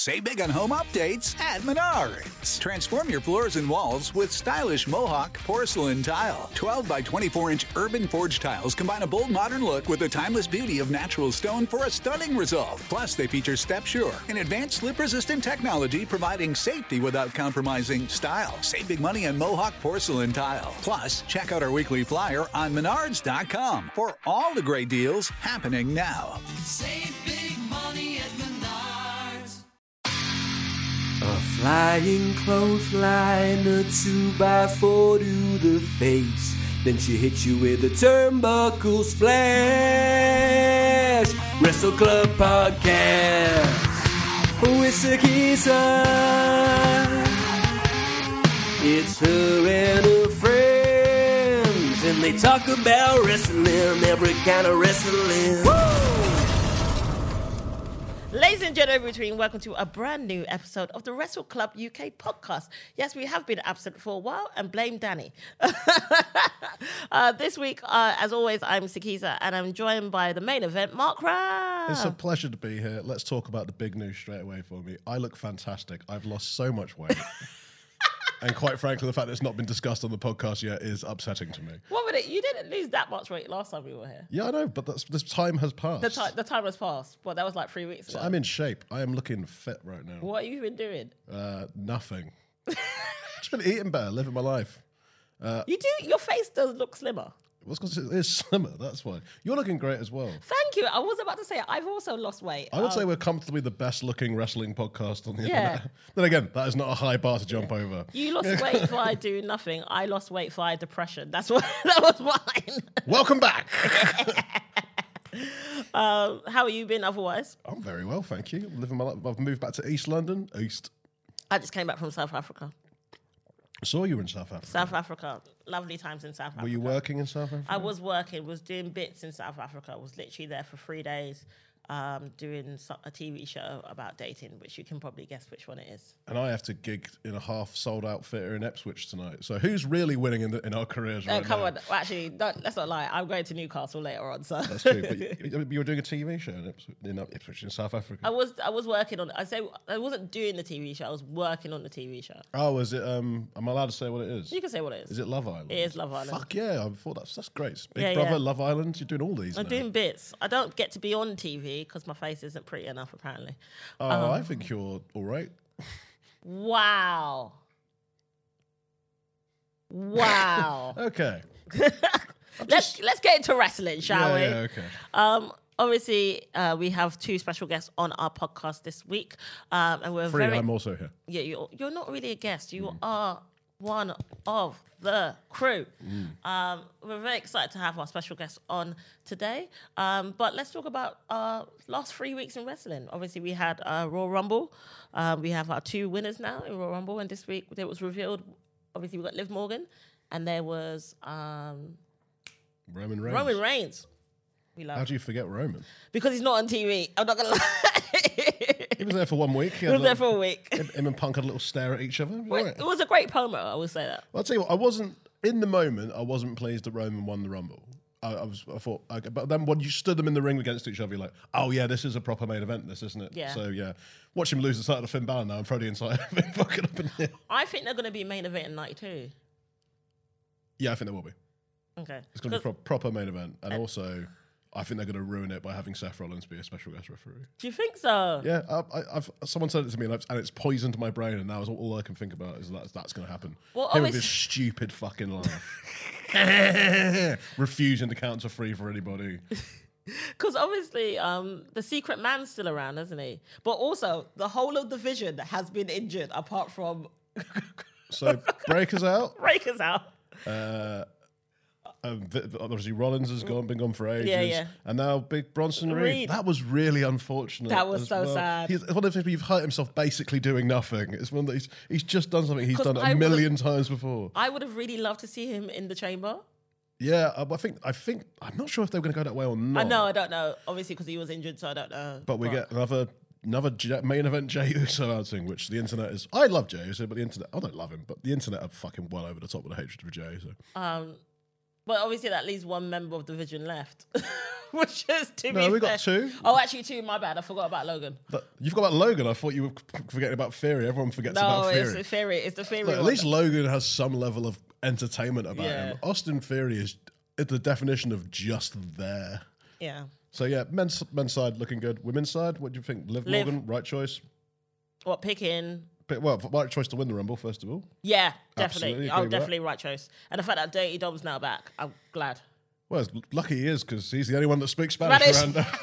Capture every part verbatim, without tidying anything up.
Save big on home updates at Menards. Transform your floors and walls with stylish Mohawk porcelain tile. twelve by twenty-four inch urban forged tiles combine a bold modern look with the timeless beauty of natural stone for a stunning result. Plus, they feature Step Sure, an advanced slip-resistant technology providing safety without compromising style. Save big money on Mohawk porcelain tile. Plus, check out our weekly flyer on menards dot com for all the great deals happening now. Save big money at Menards. A flying clothesline, a two by four to the face. Then she hits you with a turnbuckle splash. Wrestle Club Podcast with Sakisa. It's her and her friends, and they talk about wrestling, every kind of wrestling. Woo! Ladies and gentlemen, welcome to a brand new episode of the Wrestle Club U K podcast. Yes, we have been absent for a while, and blame Danny. uh, this week, uh, as always, I'm Sakisa, and I'm joined by the main event, Mark Rabb. It's a pleasure to be here. Let's talk about the big news straight away for me. I look fantastic. I've lost so much weight. And quite frankly, the fact that it's not been discussed on the podcast yet is upsetting to me. One minute, you didn't lose that much weight last time we were here. Yeah, I know, but that's, this time has passed. The, ti- the time has passed. Well, that was like three weeks ago. So I'm in shape. I am looking fit right now. What have you been doing? Uh, nothing. Just been eating better, living my life. Uh, you do. Your face does look slimmer. Well, because it is summer, that's why. You're looking great as well. Thank you. I was about to say, I've also lost weight. I would um, say we're comfortably the best looking wrestling podcast on the Yeah. internet. Then again, that is not a high bar to jump yeah. over. You lost weight via doing nothing. I lost weight via depression. That's what that was mine. Welcome back. um, how have you been otherwise? I'm very well, thank you. I'm living my life. I've moved back to East London. East. I just came back from South Africa. I saw you were in South Africa. South Africa. Lovely times in South Africa. Were you working in South Africa? I was working, was doing bits in South Africa. I was literally there for three days um, doing so- a T V show about dating, which you can probably guess which one it is. And I have to gig in a half sold out theatre in Ipswich tonight. So who's really winning in, the, in our careers Oh, right come now? on. Well, actually, don't, let's not lie. I'm going to Newcastle later on. So That's true. But you, you were doing a T V show in Ipswich, in Ipswich in South Africa. I was I was working on I say I wasn't doing the T V show. I was working on the T V show. Oh, is it? Um, am I allowed to say what it is? You can say what it is. Is it Love Island? It is Love Island. Fuck yeah! I thought that's that's great. Big Yeah, Brother, yeah. Love Island. You're doing all these. I'm now. doing bits. I don't get to be on T V because my face isn't pretty enough, apparently. Oh, Um, I think you're all right. Wow. Wow. Okay. let's let's get into wrestling, shall yeah, we? yeah, okay. Um, obviously, uh, we have two special guests on our podcast this week, um, and we're Free, very. I'm also here. Yeah, you're, you're not really a guest. You Mm. are one of the crew. Um, we're very excited to have our special guest on today. Um, but let's talk about our last three weeks in wrestling. Obviously, we had uh, Royal Rumble. Um, we have our two winners now in Royal Rumble, and this week it was revealed. Obviously, we got Liv Morgan, and there was um, Roman Reigns. Roman Reigns. We love How do you forget Roman? because he's not on T V. I'm not gonna lie. He was there for one week. He He had was a there little- for a week. him, him and Punk had a little stare at each other. It was all right. It was a great promo. I will say that. I'll tell you what, I wasn't, in the moment, I wasn't pleased that Roman won the Rumble. I, I was, I thought, okay, but then when you stood them in the ring against each other, you're like, oh yeah, this is a proper main event, this, isn't it? Yeah. So yeah, watch him lose the title to Finn Balor now and throw the inside of him fucking up in here. I think they're going to be main event in ninety-two. Yeah, I think there will be. Okay. It's going to be a pro- proper main event. And also, I think they're going to ruin it by having Seth Rollins be a special guest referee. Do you think so? Yeah, I, I, I've someone said it to me, and, I've, and it's poisoned my brain. And now is all, all I can think about is that that's going to happen. Well, Him with obvious- his stupid fucking laugh, refusing to count to three for anybody. Because obviously, um, the secret man's still around, isn't he? But also, the whole of the Vision has been injured, apart from So Breaker's out. Breaker's out. Uh, um, th- th- obviously, Rollins has gone, been gone for ages. Yeah, yeah. And now Big Bronson Reed. Reed. That was really unfortunate. That was as so well. sad. He's one of those people you've hurt himself basically doing nothing. It's one that he's he's just done something he's 'Cause done I a would've- million times before. I would have really loved to see him in the chamber. Yeah, I, I think I think I'm not sure if they were going to go that way or not. I know, I don't know. Obviously, because he was injured, so I don't know. But we get another another J- main event Jey Uso outing, which the internet is. I love Jey Uso, but the internet I don't love him. But the internet are fucking well over the top with the hatred for Jey Uso. Um, But obviously that leaves one member of the Division left, which is to No, be we fair. got two. Oh, actually two. My bad. I forgot about Logan. But you've got about Logan. I thought you were forgetting about Theory. Everyone forgets No, about it's Theory. the Theory. It's the Theory. Look, at one. least Logan has some level of entertainment about Yeah. him. Austin Theory is the definition of just there. Yeah. So yeah, men's men's side looking good. Women's side, what do you think? Liv, Liv. Morgan, right choice. What picking? But, well, right choice to win the Rumble first of all. Yeah, Absolutely definitely. agree Oh, with that. definitely right choice. And the fact that Dirty Dom's now back, I'm glad. Well, it's lucky he is because he's the only one that speaks Spanish, Spanish. around there.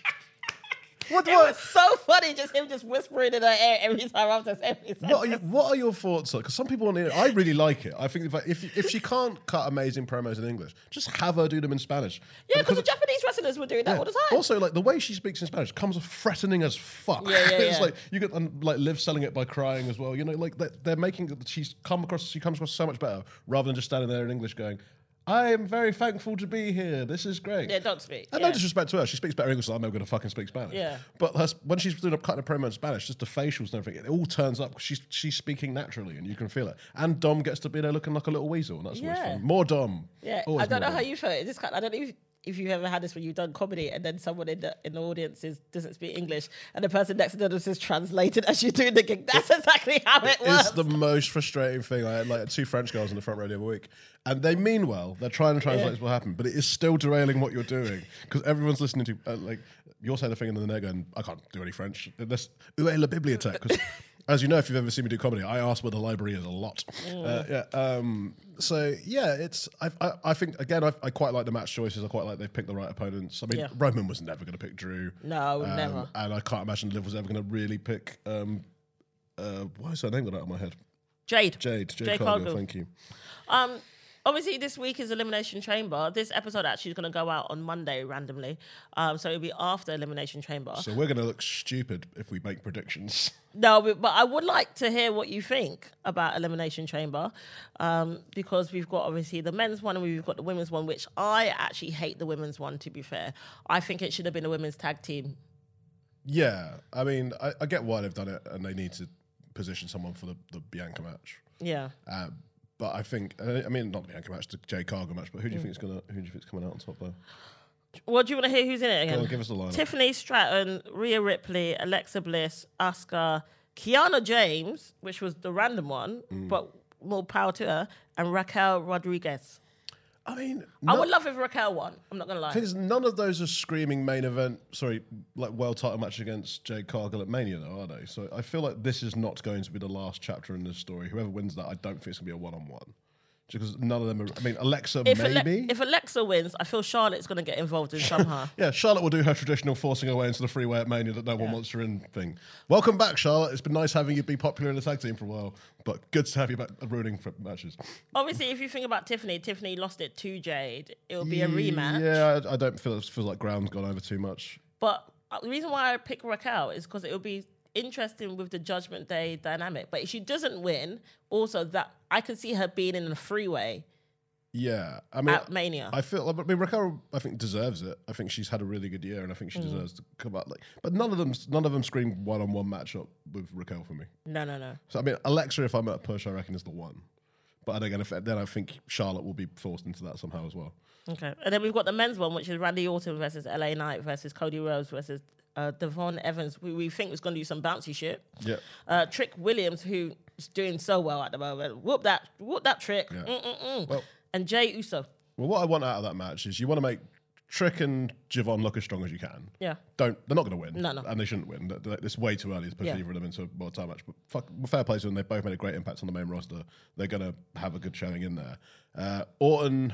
What, It was so funny, just him just whispering in her ear every time after every what, are you, sentence. what are your thoughts on? Because some people on the I really like it. I think if, I- if if she can't cut amazing promos in English, just have her do them in Spanish. Yeah, because the it- Japanese wrestlers were doing that yeah. all the time. Also, like the way she speaks in Spanish comes off threatening as fuck. Yeah, yeah, it's yeah. like you get um, like Liv selling it by crying as well. You know, like they're, they're making she's come across she comes across so much better rather than just standing there in English going, "I am very thankful to be here. This is great." Yeah, don't speak. And yeah. no disrespect to her, she speaks better English than I'm ever going to fucking speak Spanish. Yeah. But her, when she's doing a cutting a promo in Spanish, just the facials and everything, it all turns up because she's she's speaking naturally and you can feel it. And Dom gets to be there looking like a little weasel, and that's always Yeah. fun. More Dom. Yeah, Always I don't know more how Dom. you felt. It just kind I don't know if, if you've ever had this when you've done comedy and then someone in the in the audience is, doesn't speak English and the person next to them is translated as you're doing the gig. That's exactly how it It's works. the most frustrating thing. I had like two French girls in the front row the other week, and they mean well. They're trying to translate Yeah. what happened, but it is still derailing what you're doing because everyone's listening to uh, like you're saying a thing and then they're going, "I can't do any French." This "Où est la bibliothèque?" Because as you know, if you've ever seen me do comedy, I ask where the library is a lot. Uh, yeah. Um, so yeah, it's I, I, I think again I, I quite like the match choices. I quite like they've picked the right opponents. I mean, Yeah. Roman was never going to pick Drew. No, Um, never. And I can't imagine Liv was ever going to really pick. Um, uh, why is her name gone out of my head? Jade. Jade. Jade, Jade Cargill, Cargill. thank you. Um, obviously, this week is Elimination Chamber. This episode actually is going to go out on Monday randomly. Um, so it'll be after Elimination Chamber. So we're going to look stupid if we make predictions. No, but, but I would like to hear what you think about Elimination Chamber um, because we've got obviously the men's one and we've got the women's one, which I actually hate the women's one, to be fair. I think it should have been a women's tag team. Yeah, I mean, I, I get why they've done it, and they need to position someone for the, the Bianca match. Yeah. Uh, but I think, uh, I mean, not the Bianca match, the Jade Cargill match. But who do you Mm. think is gonna? Who do you think is coming out on top there? What do you want to hear? Who's in it again? Go on, give us the lineup. Tiffany Stratton, Rhea Ripley, Alexa Bliss, Asuka, Kiana James, which was the random one, Mm. but more power to her, and Raquel Rodriguez. I mean, I no- would love if Raquel won. I'm not gonna lie. thing is, none of those are screaming main event. Sorry, like world title match against Jade Cargill at Mania, though, are they? So I feel like this is not going to be the last chapter in this story. Whoever wins that, I don't think it's going to be a one-on-one. Because none of them are. I mean, Alexa If, maybe. Ale- if Alexa wins, I feel Charlotte's gonna get involved in somehow. Yeah, Charlotte will do her traditional forcing her way into the freeway at Mania that no one wants her in thing. Welcome back, Charlotte. It's been nice having you be popular in the tag team for a while, but good to have you back ruining for matches. Obviously, if you think about Tiffany, Tiffany lost it to Jade. It will be a rematch. Yeah, I, I don't feel it feels like ground's gone over too much. But uh, the reason why I pick Raquel is because it will be interesting with the Judgment Day dynamic. But if she doesn't win, also that I can see her being in a freeway Yeah, I mean, at Mania. I feel. I mean, Raquel, I think deserves it. I think she's had a really good year, and I think she Mm. deserves to come out. Like, but none of them, none of them scream one-on-one matchup with Raquel for me. no, no, no. So I mean, Alexa, if I'm at a push, I reckon is the one. But again, if, then I think Charlotte will be forced into that somehow as well. Okay. And then we've got the men's one, which is Randy Orton versus L A Knight versus Cody Rhodes versus uh, Devon Evans, who we think was going to do some bouncy shit. Yeah. Uh, Trick Williams, who's doing so well at the moment. Whoop that, whoop that Trick. Yeah. Mm-mm-mm. Well, And Jay Uso. well, what I want out of that match is you want to make Trick and Javon look as strong as you can. Yeah. Don't they're not going to win. No, no. And they shouldn't win. Th- th- It's way too early to push Yeah. either of them into a world title match. But fuck, fair play to them. They've both made a great impact on the main roster. They're going to have a good showing in there. Uh, Orton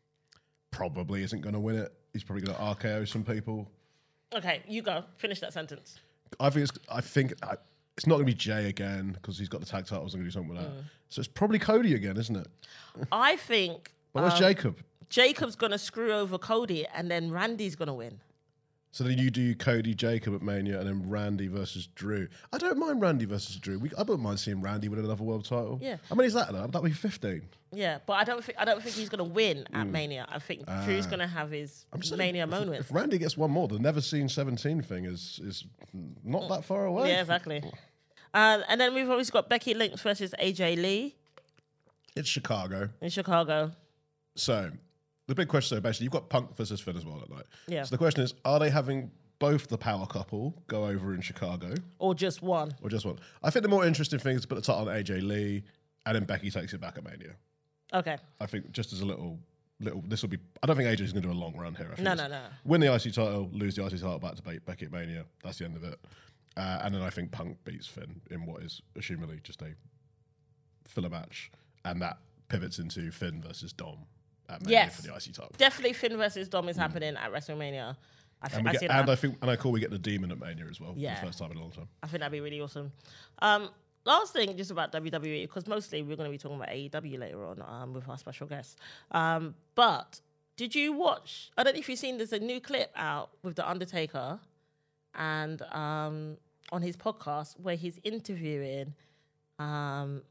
probably isn't going to win it. He's probably going to R K O some people. Okay, you go. Finish that sentence. I think it's. I think I, it's not going to be Jay again because he's got the tag titles and going to do something with that. Mm. So it's probably Cody again, isn't it? I think But where's um, Jacob? Jacob's going to screw over Cody and then Randy's going to win. So then you do Cody Jacob at Mania and then Randy versus Drew. I don't mind Randy versus Drew. We, I don't mind seeing Randy win another world title. Yeah. How many is that now? That'd be fifteen. Yeah, but I don't think I don't think he's going to win at Mania. I think Drew's Ah. going to have his I'm saying Mania if, moment. If Randy gets one more, the never seen seventeen thing is is not that far away. Yeah, exactly. Uh, and then we've always got Becky Lynch versus A J Lee It's Chicago. in Chicago. So the big question, so basically, you've got Punk versus Finn as well that night. Yeah. So the question is, are they having both the power couple go over in Chicago, Or just one. or just one? I think the more interesting thing is to put the title on A J Lee, and then Becky takes it back at Mania. Okay. I think just as a little, little. This will be. I don't think A J's going to do a long run here. I think No, it's no, no. Win the I C title, lose the I C title back to Be- Becky at Mania. That's the end of it. Uh, and then I think Punk beats Finn in what is assumedly just a filler match, and that pivots into Finn versus Dom at Mania Yes. for the I C title. Definitely Finn versus Dom is happening at WrestleMania. I, th- And, we I get, see and that. I think, and I call we get the Demon at Mania as well. Yeah. For the first time in a long time. I think that'd be really awesome. Um, last thing, just about W W E, because mostly we're going to be talking about A E W later on um, with our special guest. Um, but did you watch? I don't know if you've seen. There's a new clip out with the Undertaker, and um, on his podcast where he's interviewing um,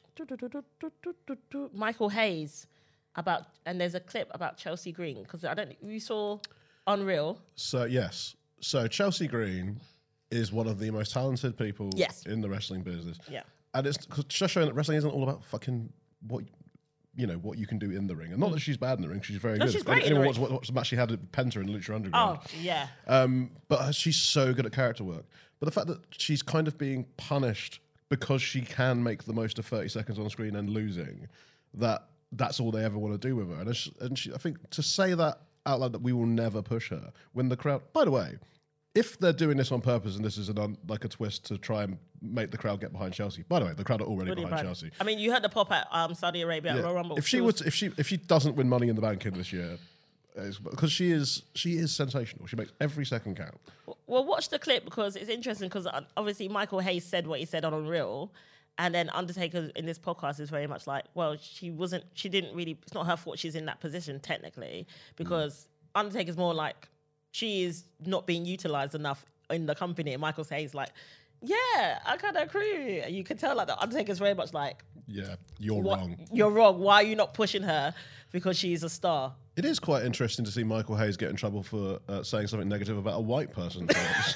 Michael Hayes about, and there's a clip about Chelsea Green because I don't. You saw Unreal. So yes, so Chelsea Green is one of the most talented people Yes. in the wrestling business. Yeah. And it's 'cause just showing that wrestling isn't all about fucking what you know what you can do in the ring, and not that she's bad in the ring. She's very No, good. she's If great in the Anyone ring. watched what, what match she had at Penta in Lucha Underground? Oh yeah. Um, but she's so good at character work. But the fact that she's kind of being punished because she can make the most of thirty seconds on screen and losing, that that's all they ever want to do with her. And, it's, and she, I think to say that out loud, that we will never push her when the crowd. By the way, if they're doing this on purpose and this is an un, like a twist to try and make the crowd get behind Chelsea. By the way, the crowd are already Really behind bad. Chelsea. I mean, you heard the pop at um, Saudi Arabia at Yeah. Royal Rumble. If she was- would, if she if she doesn't win Money in the Bank in this year, because she is she is sensational. She makes every second count. Well, watch the clip because it's interesting because obviously Michael Hayes said what he said on Unreal, and then Undertaker in this podcast is very much like, well, she wasn't, she didn't really, it's not her fault she's in that position technically because Undertaker's more like, she is not being utilized enough in the company. And Michael Hayes like, yeah, I kind of agree. And you can tell like the Undertaker's very much like, Yeah, you're what, wrong. you're wrong. Why are you not pushing her? Because she's a star. It is quite interesting to see Michael Hayes get in trouble for uh, saying something negative about a white person.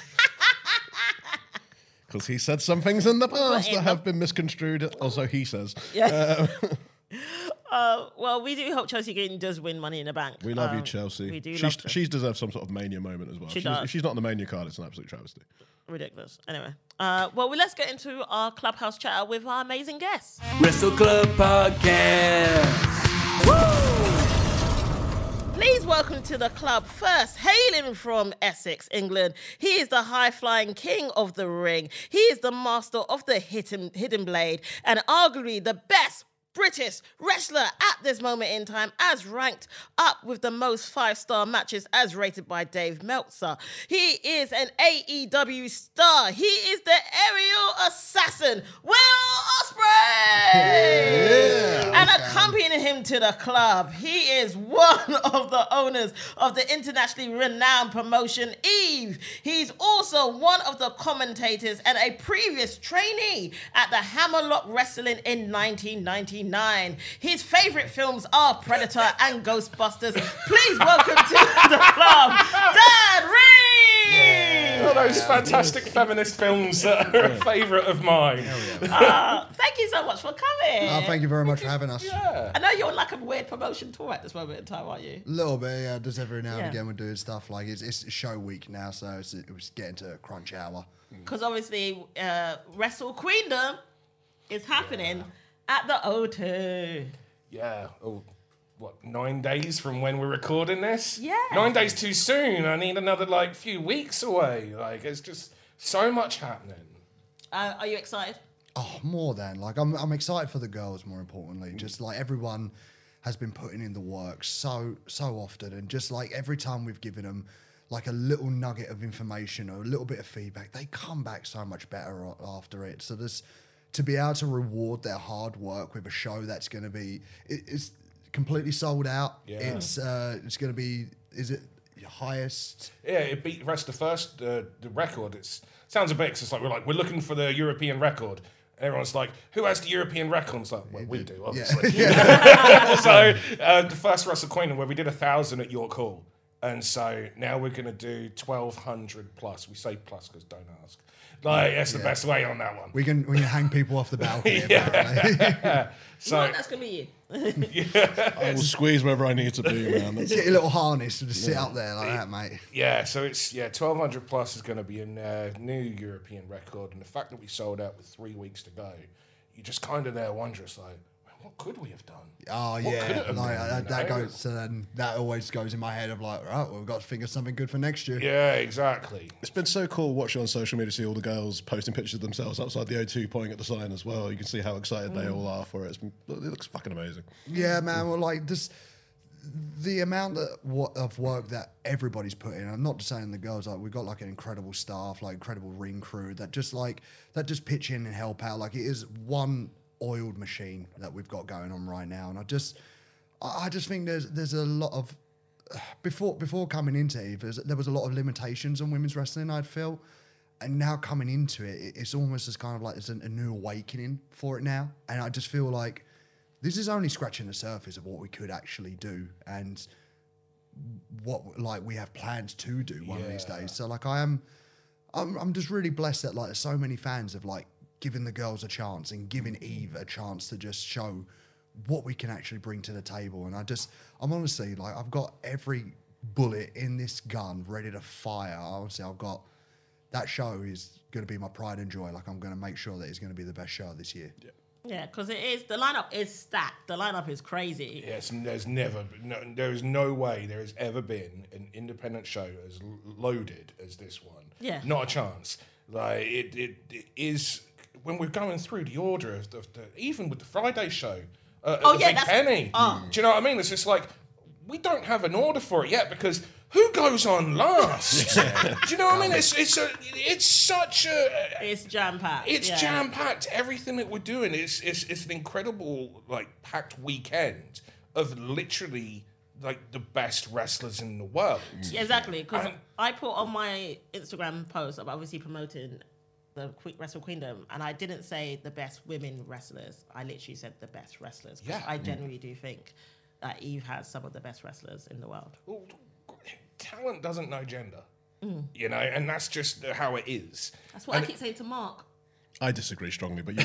Because he said some things in the past in that the- have been misconstrued, also he says. Yeah. Uh, well, we do hope Chelsea Green does win Money in the Bank. We love you, Um, Chelsea. We do she's, love her. she's deserved some sort of mania moment as well. She She's- does. If she's not on the mania card, it's an absolute travesty. Ridiculous. Anyway, uh, well, we, let's get into our Clubhouse chat with our amazing guests. Wrestle Club Podcast. Please welcome to the club, first, hailing from Essex, England. He is the high-flying king of the ring. He is the master of the hidden, hidden blade and arguably the best British wrestler at this moment in time, as ranked up with the most five-star matches as rated by Dave Meltzer. He is an A E W star. He is the aerial assassin, Will Ospreay. Yeah. And accompanying him to the club, he is one of the owners of the internationally renowned promotion Eve. He's also one of the commentators and a previous trainee at the Hammerlock Wrestling in nineteen ninety-nine. His favorite films are Predator and Ghostbusters. Please welcome to the club, Dan Reed. All those fantastic feminist films that are a favourite of mine. Uh, thank you so much for coming. Oh, thank you very much for having us. Yeah. I know you're on like a weird promotion tour at this moment in time, aren't you? A little bit, yeah. Just every now Yeah. and again we're doing stuff like it's, it's show week now, so it's, it was getting to crunch hour. Because obviously, uh, Wrestle Queendom is happening at the O two. Yeah. Oh, what, nine days from when we're recording this? Yeah. Nine days too soon. I need another, like, few weeks away. Like, it's just so much happening. Uh, are you excited? Oh, more than like I'm I'm excited for the girls. More importantly, just like everyone has been putting in the work so so often, and just like every time we've given them like a little nugget of information or a little bit of feedback, they come back so much better a- after it. So there's to be able to reward their hard work with a show that's going to be it, it's completely sold out. Yeah. It's uh it's going to be is it your highest? Yeah, it beat the rest of the first, uh, the record. It's sounds a bit, 'cause it's like, we're like, we're looking for the European record. And everyone's like, who has the European record? It's like, well, we do, obviously. So uh, the first Wrestle Queendom, where we did a thousand at York Hall. And so now we're going to do twelve hundred plus. We say plus because don't ask. Like, that's the best way on that one. We can we can hang people off the balcony. Apparently. So Right, that's going to be you. I will squeeze wherever I need to be, man. That's, Get your little harness and just sit up there like that, mate. Yeah, so it's yeah, twelve hundred plus is going to be a uh, new European record, and the fact that we sold out with three weeks to go, you just kind of there wonder, it's like, man, what could we have done? Oh What yeah, could it have like, been, uh, you that know? goes. So then that always goes in my head of like, right, well, we've got to think of something good for next year. Yeah, exactly. it's been so cool watching on social media, see all the girls posting pictures of themselves outside the O two pointing at the sign as well. You can see how excited they all are for it. It's been, it looks fucking amazing. Yeah, man. Well, like this, the amount that what of work that everybody's put in. I'm not just saying the girls. Like we've got like an incredible staff, like incredible ring crew that just like that just pitch in and help out. Like it is one oiled machine that we've got going on right now, and I just, I I just think there's there's a lot of before before coming into Eve, there's- there was a lot of limitations on women's wrestling. I'd feel. And now coming into it, it- it's almost as kind of like it's a, a new awakening for it now. And I just feel like this is only scratching the surface of what we could actually do and what like we have plans to do one of these Yeah. days. So like I am, I'm, I'm just really blessed that like so many fans have like given the girls a chance and given Eve a chance to just show what we can actually bring to the table. And I just, I'm honestly like I've got every bullet in this gun ready to fire. Honestly, I've got. That show is going to be my pride and joy. Like, I'm going to make sure that it's going to be the best show this year. Yeah. Yeah, because it is, the lineup is stacked. The lineup is crazy. Yes, and there's never, no, there is no way there has ever been an independent show as l- loaded as this one. Yeah. Not a chance. Like it, it, it is when we're going through the order of the, of the even with the Friday show. Uh, Oh, the yeah, Big that's- Penny. oh. Do you know what I mean? It's just like we don't have an order for it yet because. Who goes on last? Do you know what I mean? It's it's a, it's such a It's jam packed. it's yeah. jam packed. Everything that we're doing is it's it's an incredible like packed weekend of literally like the best wrestlers in the world. Yeah, exactly. Because And- I put on my Instagram post, I'm obviously promoting the Que- Wrestle Queendom, and I didn't say the best women wrestlers. I literally said the best wrestlers. 'cause Yeah. I genuinely do think that Eve has some of the best wrestlers in the world. Well, talent doesn't know gender, you know, and that's just how it is. That's what I keep saying to Mark. I disagree strongly, but you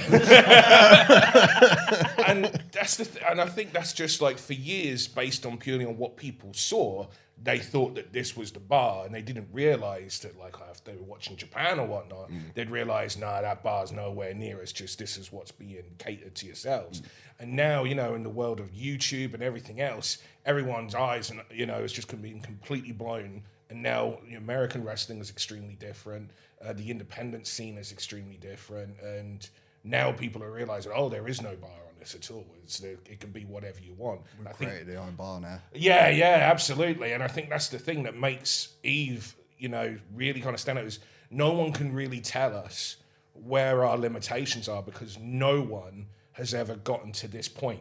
And that's the th- and I think that's just like for years, based on purely on what people saw, they thought that this was the bar, and they didn't realize that, like, if they were watching Japan or whatnot, they'd realize, nah, that bar's nowhere near. It's just this is what's being catered to yourselves. And now, you know, in the world of YouTube and everything else, everyone's eyes and you know, it's just being completely blown. And now the American wrestling is extremely different. Uh, the independent scene is extremely different, and now people are realizing, oh, there is no bar on this at all. It's there, it can be whatever you want. We've I think created our own bar now. yeah, yeah, absolutely. And I think that's the thing that makes Eve, you know, really kind of stand out is no one can really tell us where our limitations are because no one has ever gotten to this point.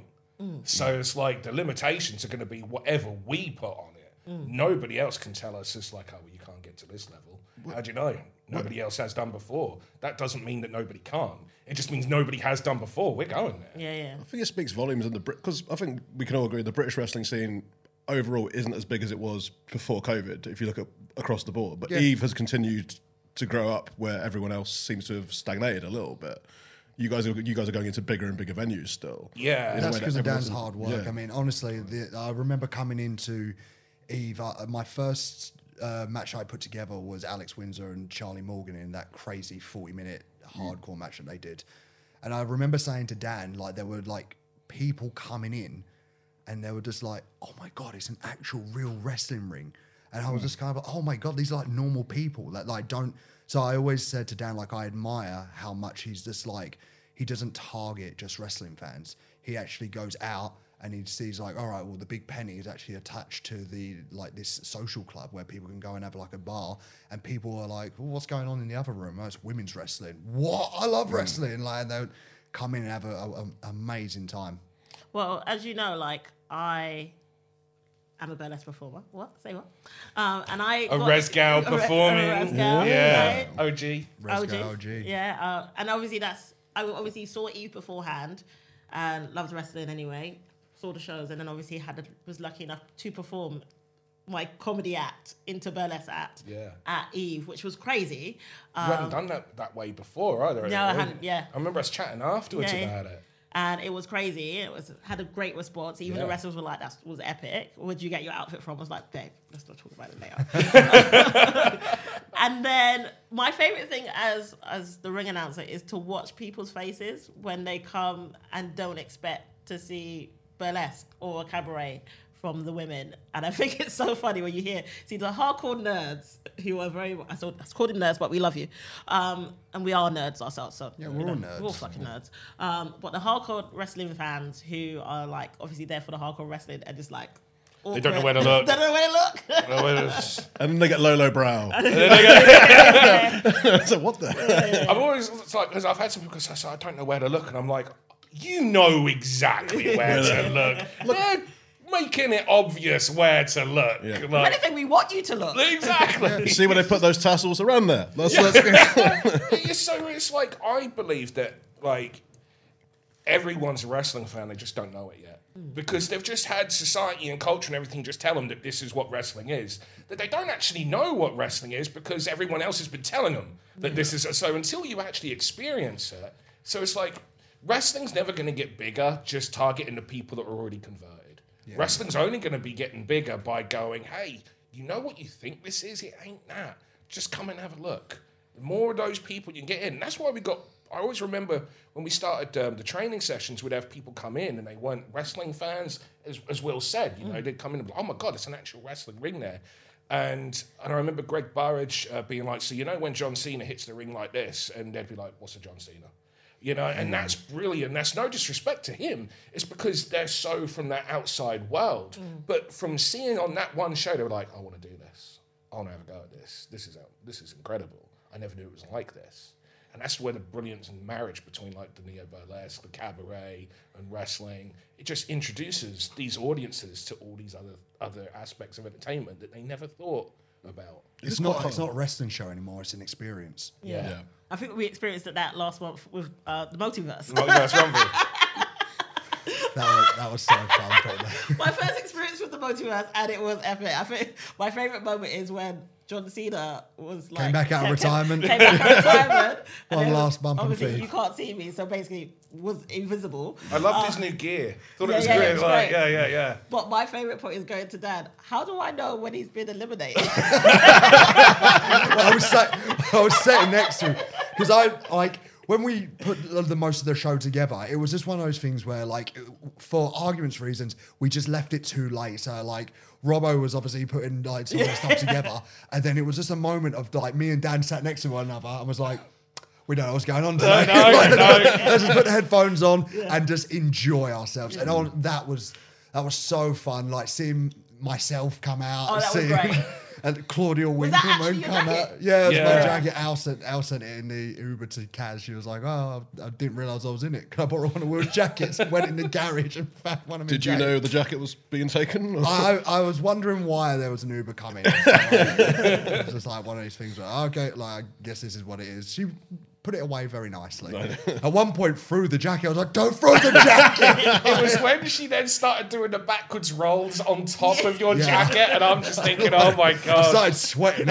So it's like the limitations are going to be whatever we put on it. Nobody else can tell us it's like, oh, well, you can't get to this level. How do you know? Nobody else has done before. That doesn't mean that nobody can't. It just means nobody has done before. We're going there. Yeah, yeah. I think it speaks volumes in the Brit because I think we can all agree the British wrestling scene overall isn't as big as it was before COVID. If you look at across the board, but Yeah. Eve has continued to grow up where everyone else seems to have stagnated a little bit. You guys are you guys are going into bigger and bigger venues still. Yeah. In a That's way that because of everyone Dan's else- hard work. yeah. I mean, honestly, the, I remember coming into Eve. Uh, my first uh, match I put together was Alex Windsor and Charlie Morgan in that crazy forty-minute hardcore match that they did. And I remember saying to Dan, like, there were like people coming in, and they were just like, "Oh my god, it's an actual real wrestling ring." And I was just kind of like, "Oh my god, these are like normal people that like don't." So I always said to Dan, like, I admire how much he's just like. He doesn't target just wrestling fans. He actually goes out and he sees like, all right, well, the Big Penny is actually attached to the like this social club where people can go and have like a bar, and people are like, well, what's going on in the other room? Oh, it's women's wrestling. What? I love wrestling. Like, and they'll come in and have an amazing time. Well, as you know, like, I am a burlesque performer. What? Say what? Um, and I A got- res gal a re- a performing. res gal, Yeah. right? O G. Resco O G. Yeah, uh, and obviously that's I obviously saw Eve beforehand and loved wrestling anyway. Saw the shows, and then obviously had a, was lucky enough to perform my comedy act into burlesque act Yeah. at Eve, which was crazy. You Um, haven't done that that way before either. No, I have you? hadn't, yeah. I remember us chatting afterwards Yeah, yeah. about it. and it was crazy. It was had a great response. Even Yeah. the wrestlers were like, "That was epic." Where'd you get your outfit from? I was like, "Dave, let's not talk about it later." And then my favorite thing as as the ring announcer is to watch people's faces when they come and don't expect to see burlesque or a cabaret from the women. And I think it's so funny when you hear, see the hardcore nerds who are very, I thought I called them nerds, but we love you. Um, and we are nerds ourselves. So Yeah, we're you all know, nerds. We're all fucking nerds. Um, but the hardcore wrestling fans who are like, obviously there for the hardcore wrestling and just like, They don't know awkward. where to look. They don't know where to look. Well, it's- And then they get low, low brow. So what the? I've always it's like because I've had some people say, "So I don't know where to look," and I'm like, "You know exactly where to look. They're making it obvious where to look." Yeah. If Like, anything, we want you to look. exactly. See where they put those tassels around there? That's, that's It's so it's like I believe that like everyone's a wrestling fan, they just don't know it yet. Because they've just had society and culture and everything just tell them that this is what wrestling is. That they don't actually know what wrestling is because everyone else has been telling them that this is. So until you actually experience it, so it's like wrestling's never going to get bigger just targeting the people that are already converted. Wrestling's only going to be getting bigger by going, hey, you know what you think this is? It ain't that. Just come and have a look. The more of those people you can get in. That's why we got. I always remember when we started um, the training sessions, we'd have people come in and they weren't wrestling fans, as, as Will said. You know, they'd come in and be like, oh my God, it's an actual wrestling ring there. And and I remember Greg Burridge uh, being like, so you know when John Cena hits the ring like this? And they'd be like, what's a John Cena? You know, and that's brilliant. That's no disrespect to him. It's because they're so from that outside world. But from seeing on that one show, they were like, I want to do this. I want to have a go at this. This is this is incredible. I never knew it was like this. And that's where the brilliance and marriage between like the neo-burlesque, the cabaret, and wrestling, it just introduces these audiences to all these other other aspects of entertainment that they never thought about. It's not. It's not a wrestling show anymore. It's an experience. Yeah. Yeah. I think we experienced it that last month with uh, the multiverse. Multiverse Rumble. That was, that was so fun. But My first experience with the multiverse, and it was epic. I think my favorite moment is when John Cena was like back out of retirement. Came back out of retirement. and One then last bump and obviously feed. you can't see me, so basically was invisible. I loved his new gear. Thought yeah, it was yeah, great. it was Like, great. yeah, yeah, yeah. But my favorite point is going to Dad. How do I know when he's been eliminated? I was sat, I was sitting next to him because I like when we put the the most of the show together. It was just one of those things where, like, for arguments reasons, we just left it too late. So, like, Robbo was obviously putting like some of the stuff together, and then it was just a moment of like me and Dan sat next to one another and was like, we don't know what's going on today. No, no, no. Let's just put the headphones on and just enjoy ourselves. And all, that was that was so fun. Like seeing myself come out, Oh, and that was seeing great. and Claudia that Winkleman actually your come jacket? out. Yeah, it was my Yeah. jacket. Al sent, Al sent it in the Uber to Kaz. She was like, "Oh, I didn't realise I was in it. Can I borrow one of Will's jackets?" Went in the garage and found one of my Did you know the jacket was being taken? Or- I, I was wondering why there was an Uber coming. So, like, it was just like one of these things where, okay, like, I guess this is what it is. She put it away very nicely. At one point threw the jacket. I was like, don't throw the jacket. It was when she then started doing the backwards rolls on top of your Yeah. jacket, and I'm just thinking, oh my I God. started sweating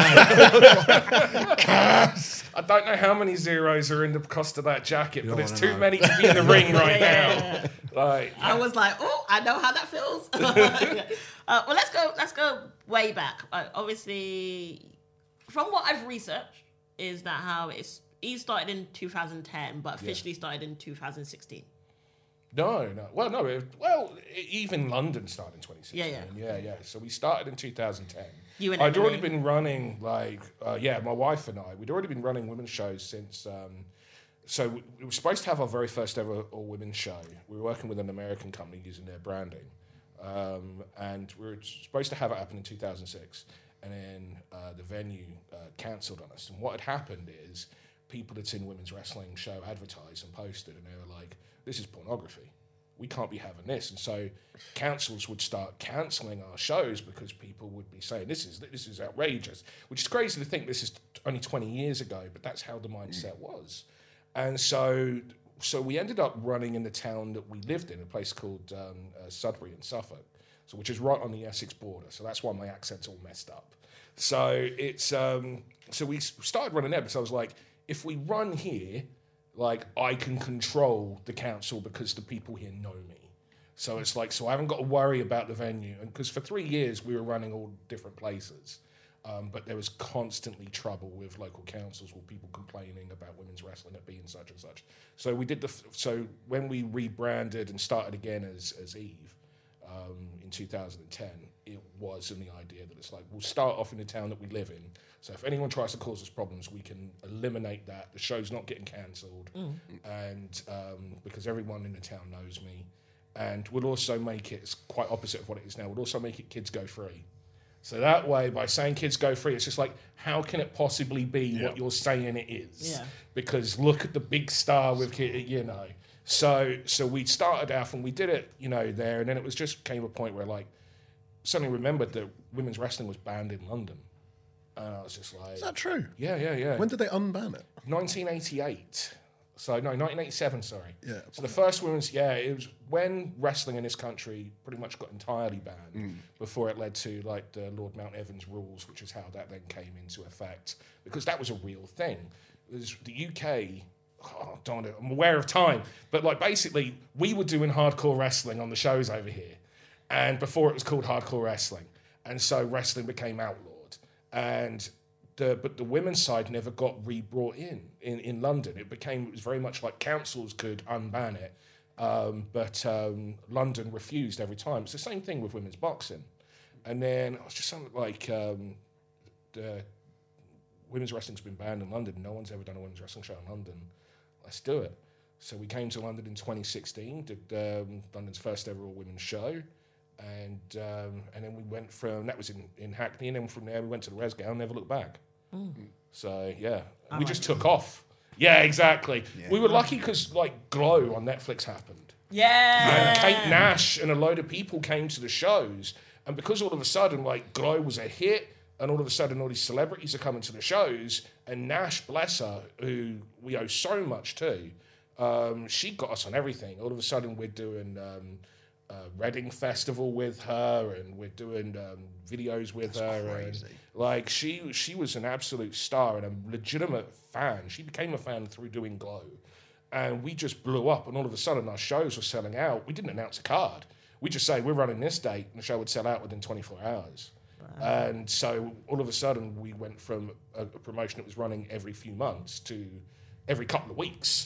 out. Curse. I don't know how many zeros are in the cost of that jacket, but don't it's wanna too know. many to be in the ring right Yeah, now. Like, I was like, oh, I know how that feels. uh, well, let's go. Let's go way back. Uh, obviously, from what I've researched, is that how it's. He started in two thousand ten, but officially started in two thousand sixteen. no, no. Well, no. It, well, e- even London started in twenty sixteen. Yeah, yeah, yeah. So we started in two thousand ten. You and I'd already Emily. been running, like, uh, yeah, my wife and I, we'd already been running women's shows since. Um, so we, we were supposed to have our very first ever all women's show. We were working with an American company using their branding. Um, and we were supposed to have it happen in two thousand six. And then uh, the venue uh, cancelled on us. And what had happened is people that's in women's wrestling show advertised and posted, and they were like, this is pornography. We can't be having this. And so councils would start cancelling our shows because people would be saying, this is this is outrageous, which is crazy to think this is only twenty years ago, but that's how the mindset was. And so so we ended up running in the town that we lived in, a place called um, uh, Sudbury in Suffolk, so which is right on the Essex border. So that's why my accent's all messed up. So it's um, so we s- started running there because I was like, if we run here like I can control the council because the people here know me. So it's like, so I haven't got to worry about the venue. And because for three years we were running all different places. Um, but there was constantly trouble with local councils or people complaining about women's wrestling at being such and such. So we did the, f- so when we rebranded and started again as, as Eve um, in two thousand ten, it was in the idea that it's like, we'll start off in the town that we live in. So if anyone tries to cause us problems, we can eliminate that. The show's not getting cancelled. Mm. And um, because everyone in the town knows me. And we'll also make it, it's quite opposite of what it is now, we'll also make it kids go free. So that way, by saying kids go free, it's just like, how can it possibly be yeah. what you're saying it is? Yeah. Because look at the big star with kids, you know. So so we started off and we did it, you know, there. And then it was just came a point where, like, suddenly remembered that women's wrestling was banned in London. And I was just like... Is that true? Yeah, yeah, yeah. When did they unban it? nineteen eighty-eight. So, no, nineteen eighty-seven, sorry. Yeah. So the first women's, yeah, it was when wrestling in this country pretty much got entirely banned mm. before it led to, like, the Lord Mount Evans rules, which is how that then came into effect. Because that was a real thing. It was the U K, oh, darn it, I'm aware of time, but, like, basically, we were doing hardcore wrestling on the shows over here. And before it was called hardcore wrestling. And so wrestling became outlawed. And... The, but the women's side never got re-brought in, in in London. It became, it was very much like councils could unban it, um, but um, London refused every time. It's the same thing with women's boxing. And then I was just something like, um, the women's wrestling's been banned in London. No one's ever done a women's wrestling show in London. Let's do it. So we came to London in twenty sixteen, did um, London's first ever all-women's show. And um, and then we went from, that was in, in Hackney, and then from there we went to the Resgal and never looked back. Mm. So, yeah, I we like just it. took off. Yeah, exactly. Yeah. We were lucky because, like, Glow on Netflix happened. Yeah. And Kate Nash and a load of people came to the shows. And because all of a sudden, like, Glow was a hit, and all of a sudden all these celebrities are coming to the shows, and Nash, bless her, who we owe so much to, um, she got us on everything. All of a sudden we're doing... Um, Uh, Reading Festival with her, and we're doing um, videos with That's her. crazy. And, like she, she was an absolute star and a legitimate fan. She became a fan through doing Glow, and we just blew up. And all of a sudden, our shows were selling out. We didn't announce a card. We just say we're running this date, and the show would sell out within twenty-four hours. Wow. And so all of a sudden, we went from a, a promotion that was running every few months to every couple of weeks.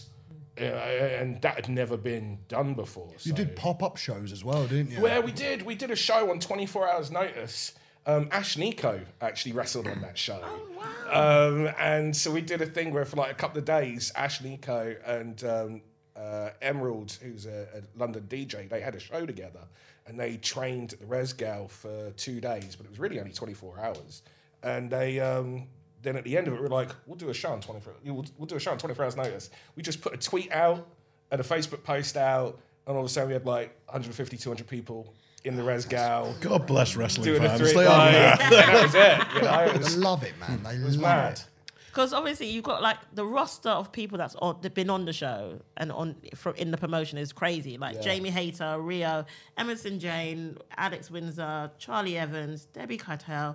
Uh, and that had never been done before. You so. did pop-up shows as well, didn't you? Well, we did. We did a show on twenty-four hours notice. Um, Ash Nico actually wrestled on that show. Oh, wow. Um, and so we did a thing where for like a couple of days, Ash Nico and um, uh, Emerald, who's a, a London D J, they had a show together. And they trained at the Resgal for two days, but it was really only twenty-four hours. And they... Um, Then at the end of it, we were like, we'll do a show on twenty-four. We'll, we'll do a show on twenty-four hours notice. We just put a tweet out and a Facebook post out, and all of a sudden we had like one hundred fifty, two hundred people in the Resgal. God bless wrestling doing a fans. three They are night, mad. and that was it. You know, it They was, love it, man. They it was love mad. it. Because obviously you've got like the roster of people that's on, that been on the show and on from in the promotion is crazy. Like Yeah. Jamie Hayter, Rio, Emerson Jane, Alex Windsor, Charlie Evans, Debbie Keitel.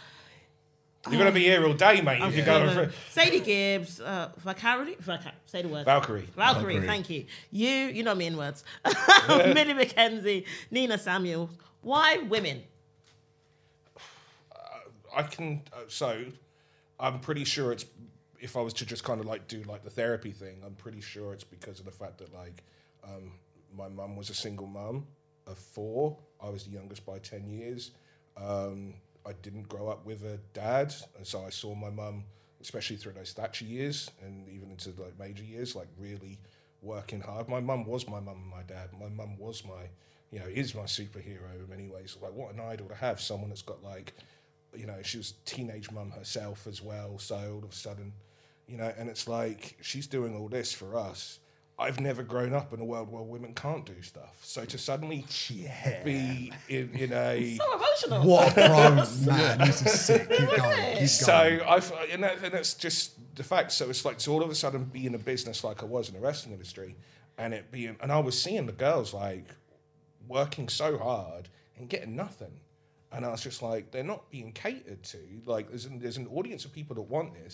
You're going to be here all day, mate, if you're going through. Sadie Gibbs, uh, Valkyrie, Valkyrie, say the word. Valkyrie. Valkyrie, Valkyrie. thank you. You, you know me in words. Millie McKenzie, Nina Samuel. Why women? I can, uh, so I'm pretty sure it's, if I was to just kind of like do like the therapy thing, I'm pretty sure it's because of the fact that like um, my mum was a single mum of four. I was the youngest by ten years. Um, I didn't grow up with a dad, and so I saw my mum, especially through those Thatcher years and even into like major years, like really working hard. My mum was my mum and my dad. My mum was my, you know, is my superhero in many ways. Like, what an idol to have, someone that's got like, you know, she was a teenage mum herself as well. So all of a sudden, you know, and it's like, she's doing all this for us. I've never grown up in a world where women can't do stuff. So to suddenly Yeah. be in, in a... So emotional. What a pro, man. This is sick. Keep going. Keep So going. I've, and, that, and that's just the fact. So it's like, to all of a sudden be in a business like I was in the wrestling industry, and it being, and I was seeing the girls like working so hard and getting nothing. And I was just like, they're not being catered to. Like, there's an, there's an audience of people that want this,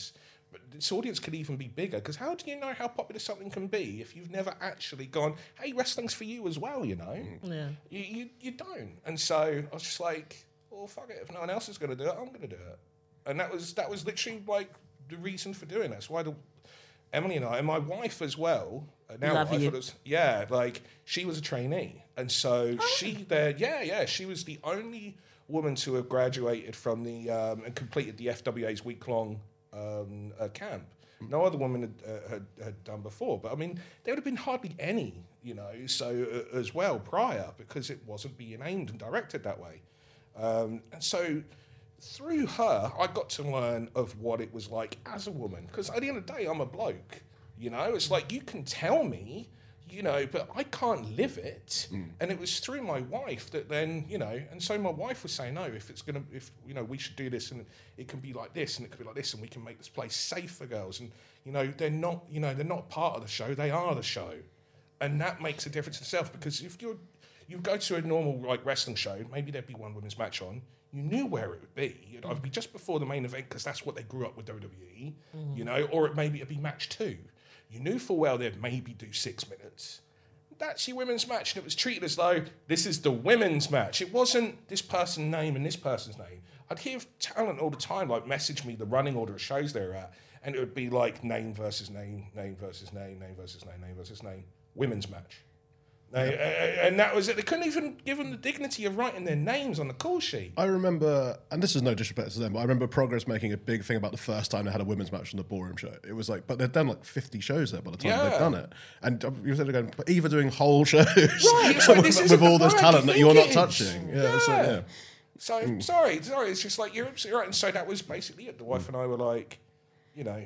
but this audience could even be bigger, because how do you know how popular something can be if you've never actually gone, hey, wrestling's for you as well, you know? Yeah. You, you, you don't. And so I was just like, well, fuck it. If no one else is going to do it, I'm going to do it. And that was that was literally like the reason for doing it. That's why the, Emily and I, and my wife as well, uh, now Love I you. thought it was, yeah, like she was a trainee. And so she there, yeah, yeah, she was the only woman to have graduated from the, um, and completed the F W A's week-long um, uh, camp. No other woman had, uh, had had done before. But I mean, there would have been hardly any, you know, so uh, as well prior, because it wasn't being aimed and directed that way. Um, and so through her, I got to learn of what it was like as a woman. Because at the end of the day, I'm a bloke. You know, it's like you can tell me, you know, but I can't live it. Mm. And it was through my wife that then, you know, and so my wife was saying, no, if it's going to, if, you know, we should do this and it can be like this and it could be like this and we can make this place safe for girls. And, you know, they're not, you know, they're not part of the show, they are the show. And that makes a difference in itself, because if you're, you go to a normal like wrestling show, maybe there'd be one women's match on, you knew where it would be. It'd either be just before the main event, because that's what they grew up with W W E, mm. you know, or it maybe it'd be match two. You knew full well they'd maybe do six minutes. That's your women's match, and it was treated as though this is the women's match. It wasn't this person's name and this person's name. I'd hear talent all the time, like message me the running order of shows they're at, and it would be like name versus name, name versus name, name versus name, name versus name, women's match. Now, yeah. And that was it. They couldn't even give them the dignity of writing their names on the call sheet. I remember, and this is no disrespect to them, but I remember Progress making a big thing about the first time they had a women's match on the Ballroom show. It was like, but they'd done like fifty shows there by the time Yeah. they'd done it. And um, you said again, but Eva doing whole shows it's like, this with, isn't with all the this brand talent you that you're think not it touching. is. Yeah, so, yeah. So, sorry, sorry, it's just like, you're absolutely right. And so that was basically it. The wife and I were like, you know,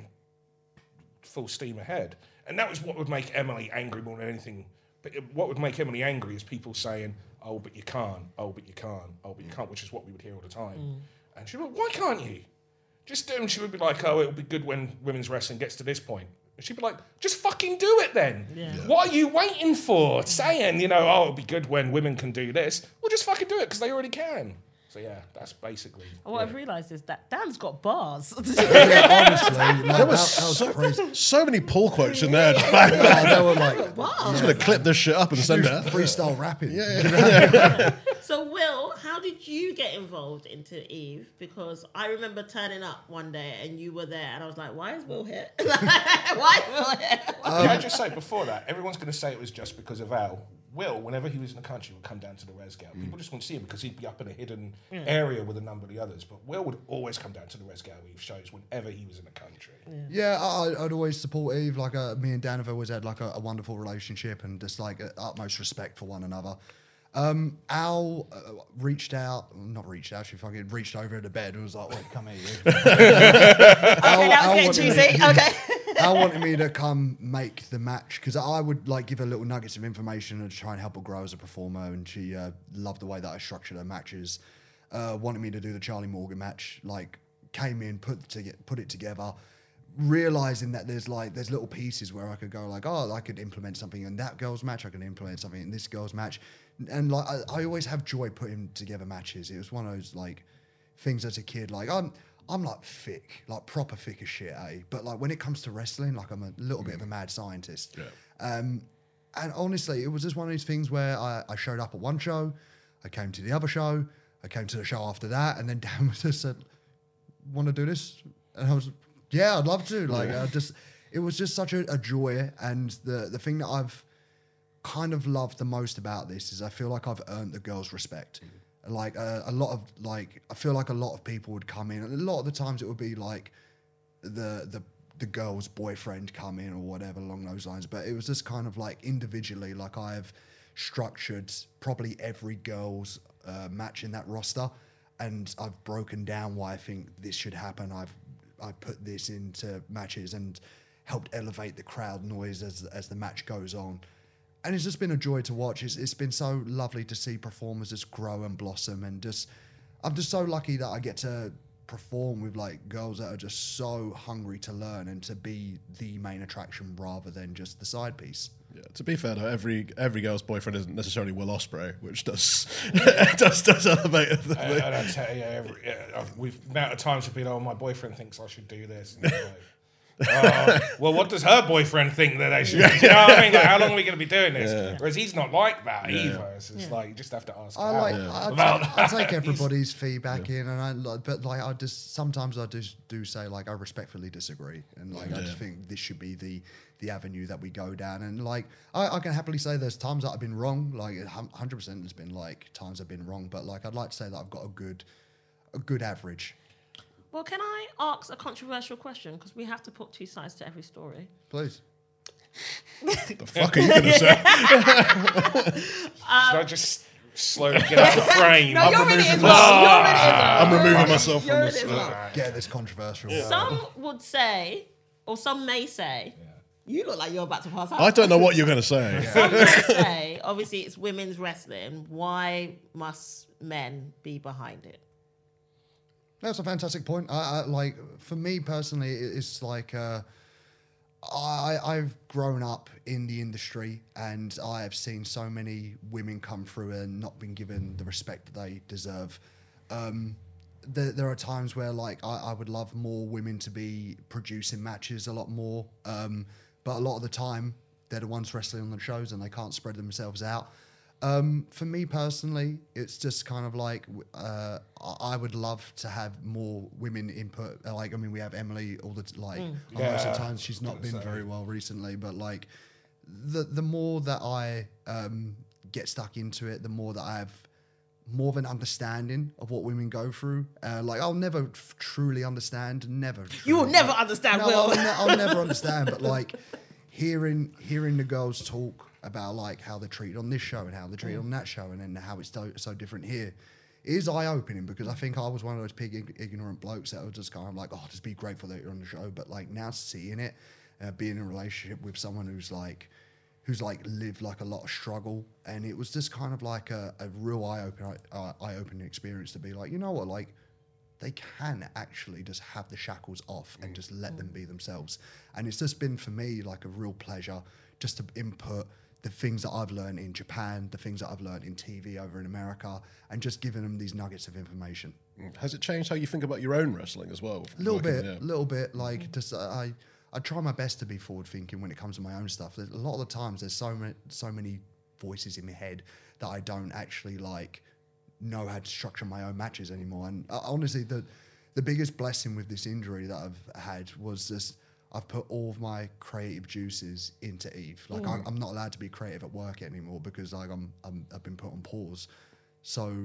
full steam ahead. And that was what would make Emily angry more than anything. But it- what would make Emily angry is people saying, oh, but you can't, oh, but you can't, oh, but you can't, which is what we would hear all the time. Mm. And she'd be like, why can't you? Just do it. And she would be like, oh, it'll be good when women's wrestling gets to this point. And she'd be like, just fucking do it then. Yeah. Yeah. What are you waiting for? Saying, you know, oh, it'll be good when women can do this. Well, just fucking do it, because they already can. So yeah, that's basically. And what yeah. I've realised is that Dan's got bars. Yeah, honestly, like, There that, was that was so, crazy. so many pull quotes in there. Just bang, bang. Yeah, they were like, I'm just going to clip this shit up and send it out. freestyle rapping. So, Will, how did you get involved into Eve? Because I remember turning up one day and you were there, and I was like, why is Will here? Why is Will here? Can I just say before that, everyone's going to say it was just because of Al. Will, whenever he was in the country, would come down to the Resgal. Mm. People just wouldn't see him because he'd be up in a hidden area with a number of the others. But Will would always come down to the Resgal Eve shows whenever he was in the country. Yeah, I, I'd always support Eve. Like, uh, me and Dan have always had like a, a wonderful relationship and just like uh, utmost respect for one another. Um, Al uh, reached out, not reached out, she fucking reached over the bed and was like, "Wait, come here, you." Al, Okay, that Al was wanted getting me- juicy. Okay. Al wanted me to come make the match because I would like give her little nuggets of information and try and help her grow as a performer. And she uh, loved the way that I structured her matches. Uh, wanted me to do the Charlie Morgan match. Like, came in, put to put it together, realizing that there's like there's little pieces where I could go like, oh, I could implement something in that girl's match. I can implement something in this girl's match. And like I, I always have joy putting together matches. It was one of those like things as a kid. Like I'm. I'm like thick, like proper thick as shit, eh? But like when it comes to wrestling, like I'm a little bit of a mad scientist. Yeah. Um, and honestly, it was just one of these things where I, I showed up at one show, I came to the other show, I came to the show after that, and then Dan was just said, "Want to do this?" And I was, "Yeah, I'd love to." Like, I just, it was just such a, a joy. And the the thing that I've kind of loved the most about this is I feel like I've earned the girls' respect. Like uh, a lot of like, I feel like a lot of people would come in, and a lot of the times it would be like the the the girl's boyfriend come in or whatever along those lines. But it was just kind of like individually, like I've structured probably every girl's uh, match in that roster, and I've broken down why I think this should happen. I've I've put this into matches and helped elevate the crowd noise as as the match goes on. And it's just been a joy to watch. It's, it's been so lovely to see performers just grow and blossom. And just, I'm just so lucky that I get to perform with like girls that are just so hungry to learn and to be the main attraction rather than just the side piece. Yeah, to be fair though, every every girl's boyfriend isn't necessarily Will Ospreay, which does does does elevate the And, and I tell you, every, yeah, I've, we've amount of times have been, oh, my boyfriend thinks I should do this. And, you know, Oh, well, what does her boyfriend think that they should do? You know what I mean? Like, how long are we going to be doing this? Yeah. Whereas he's not like that Yeah. either. It's just like, you just have to ask I Al like. I, about take, I that. take everybody's feedback in, and I like, but like I just sometimes I just do say like I respectfully disagree, and like I just Yeah. think this should be the the avenue that we go down, and like I, I can happily say there's times that I've been wrong, like one hundred percent there's been like times I've been wrong, but like I'd like to say that I've got a good a good average. Well, can I ask a controversial question? Because we have to put two sides to every story. Please. The fuck are you going to say? Should I just slowly get out of the frame? No, you're in it as Oh. well. You're in it as well. I'm removing myself from You're in this. it as well. Get this controversial. Some would say, or some may say, you look like you're about to pass out. I don't know what you're going to say. Some may say, obviously, it's women's wrestling. Why must men be behind it? That's a fantastic point. I, I like for me personally, it- it's like uh, I I've grown up in the industry and I have seen so many women come through and not been given the respect that they deserve. Um, there, there are times where like I, I would love more women to be producing matches a lot more, um, but a lot of the time they're the ones wrestling on the shows and they can't spread themselves out. Um, for me personally, it's just kind of like uh, I I would love to have more women input. Uh, Like, I mean, we have Emily all the t- like most of Yeah. the times she's not been very well recently, but like the the more that I um, get stuck into it, the more that I have more of an understanding of what women go through. Uh, like, I'll never f- truly understand, never. You will truly- never understand, No, Will. I'll, ne- I'll never understand, but like hearing hearing the girls talk about like how they're treated on this show and how they're treated on that show and then how it's so, so different here is eye-opening, because I think I was one of those pig ig- ignorant blokes that was just kind of like, oh, just be grateful that you're on the show. But like now seeing it, uh, being in a relationship with someone who's like who's like lived like a lot of struggle, and it was just kind of like a, a real eye-opening uh, eye-opening experience to be like, you know what, like they can actually just have the shackles off and just let them be themselves. And it's just been for me like a real pleasure just to input the things that I've learned in Japan, the things that I've learned in T V over in America, and just giving them these nuggets of information. Has it changed how you think about your own wrestling as well? A little Working, bit, yeah. a little bit. Like, just uh, I, I try my best to be forward thinking when it comes to my own stuff. There's, a lot of the times, there's so many, so many voices in my head that I don't actually like know how to structure my own matches anymore. And uh, honestly, the the biggest blessing with this injury that I've had was just I've put all of my creative juices into Eve. Like, I'm, I'm not allowed to be creative at work anymore because like I'm, I'm I've been put on pause. So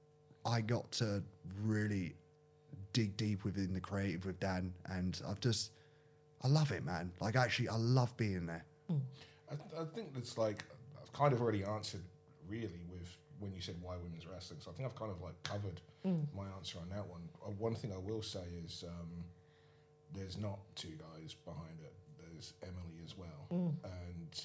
I got to really dig deep within the creative with Dan, and I've just I love it, man. Like, actually, I love being there. I, I think it's like I've kind of already answered really with when you said why women's wrestling. So I think I've kind of like covered my answer on that one. Uh, one thing I will say is um, there's not two guys behind it. There's Emily as well, and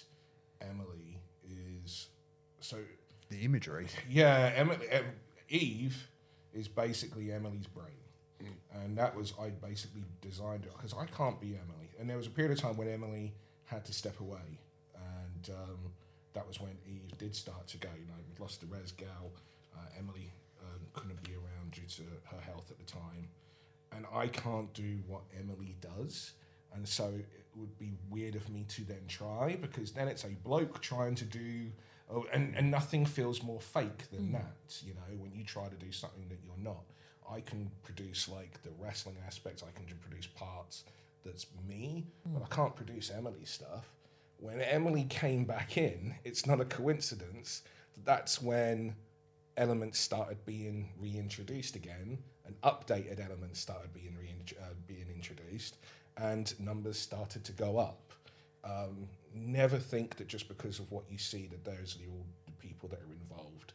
Emily is so The imagery. yeah. Emily em, Eve is basically Emily's brain. And that was, I basically designed it because I can't be Emily. And there was a period of time when Emily had to step away. And um, that was when Eve did start to go. You know, we lost the res gal. Uh, Emily um, couldn't be around due to her health at the time. And I can't do what Emily does. And so it would be weird of me to then try, because then it's a bloke trying to do, oh, and, and nothing feels more fake than that. You know, when you try to do something that you're not. I can produce like the wrestling aspects, I can produce parts that's me, but I can't produce Emily's stuff. When Emily came back in, it's not a coincidence. That's when elements started being reintroduced again, and updated elements started being rein- uh, being introduced, and numbers started to go up. Um, never think that just because of what you see that those are all the people that are involved.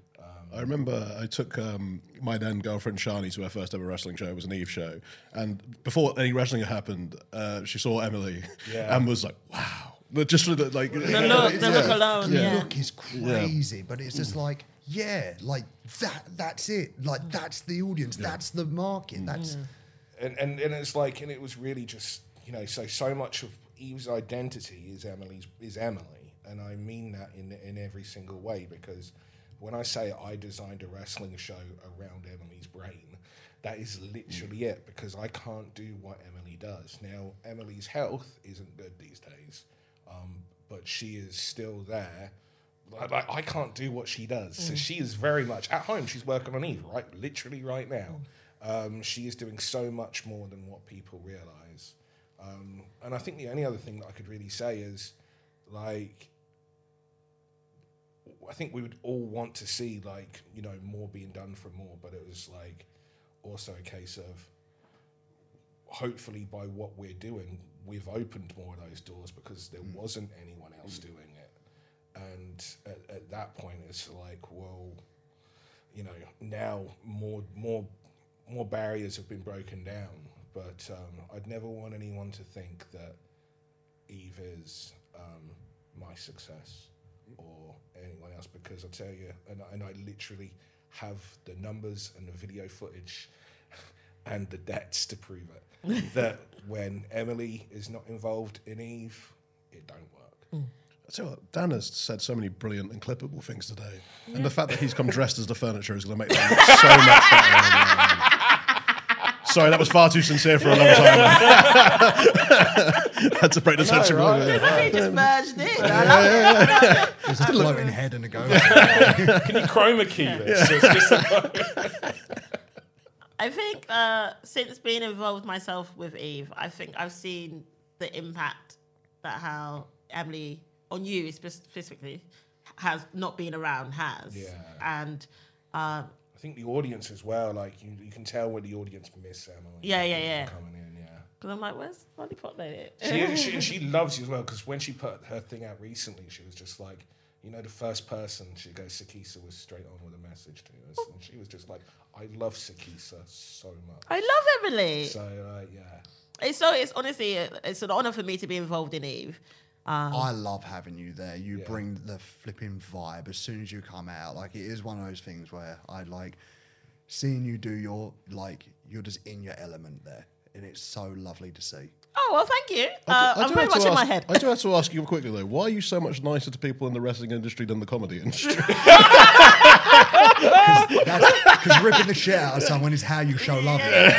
I remember I took um, my then girlfriend Shani to her first ever wrestling show. It was an Eve show. And before any wrestling had happened, uh, she saw Emily Yeah. and was like, wow. But just for the, like, The look, the look alone, The yeah. look is crazy, but it's just like, yeah, like that. That's it. Like, that's the audience. That's the market. That's and, and and it's like, and it was really just, you know, so so much of Eve's identity is Emily's is Emily, and I mean that in in every single way, because when I say I designed a wrestling show around Emily's brain, That is literally it, because I can't do what Emily does. Now, Emily's health isn't good these days, um, but she is still there. Like, like, I can't do what she does. Mm. So she is very much at home. She's working on Eve, right? Literally right now. Um, she is doing so much more than what people realise. Um, and I think the only other thing that I could really say is, like, I think we would all want to see, like, you know, more being done for more, but it was, like, also a case of, hopefully by what we're doing, we've opened more of those doors because there mm. wasn't anyone else mm. doing it. And at, at that point, it's like, well, you know, now more more more barriers have been broken down. But um, I'd never want anyone to think that Eve is um, my success or anyone else, because I tell you, and, and I literally have the numbers and the video footage and the debts to prove it, that when Emily is not involved in Eve, it don't work. Mm. I tell you what, Dan has said so many brilliant and clippable things today. Yeah. And the fact that he's come dressed as the furniture is going to make that look so much better. Sorry, that was far too sincere for a long time. Had to break the tension. Right? Yeah. He just merged in. I love yeah, it. There's a floating head and a go. Can you chroma key this? Yeah. It's just a I think uh, since being involved myself with Eve, I think I've seen the impact that how Emily, on you specifically, has not been around has. Yeah. And um, I think the audience as well, like, you, you can tell when the audience miss Emily. Yeah, yeah, yeah. Coming in, yeah. Because I'm like, where's Lollipop Lady? She, she, she loves you as well, because when she put her thing out recently, she was just like, you know, the first person, she goes, Sakisa was straight on with a message to us. And she was just like, I love Sakisa so much. I love Emily. So, uh, yeah. It's so, it's honestly, it's an honour for me to be involved in Eve. Um, I love having you there. You yeah. bring the flipping vibe as soon as you come out. Like, it is one of those things where I like seeing you do your, like, you're just in your element there. And it's so lovely to see. Oh, well, thank you. I Uh, do, I I'm do very have to much in my ask- head. I do have to ask you quickly, though, why are you so much nicer to people in the wrestling industry than the comedy industry? Because ripping the shit out of someone is how you show love.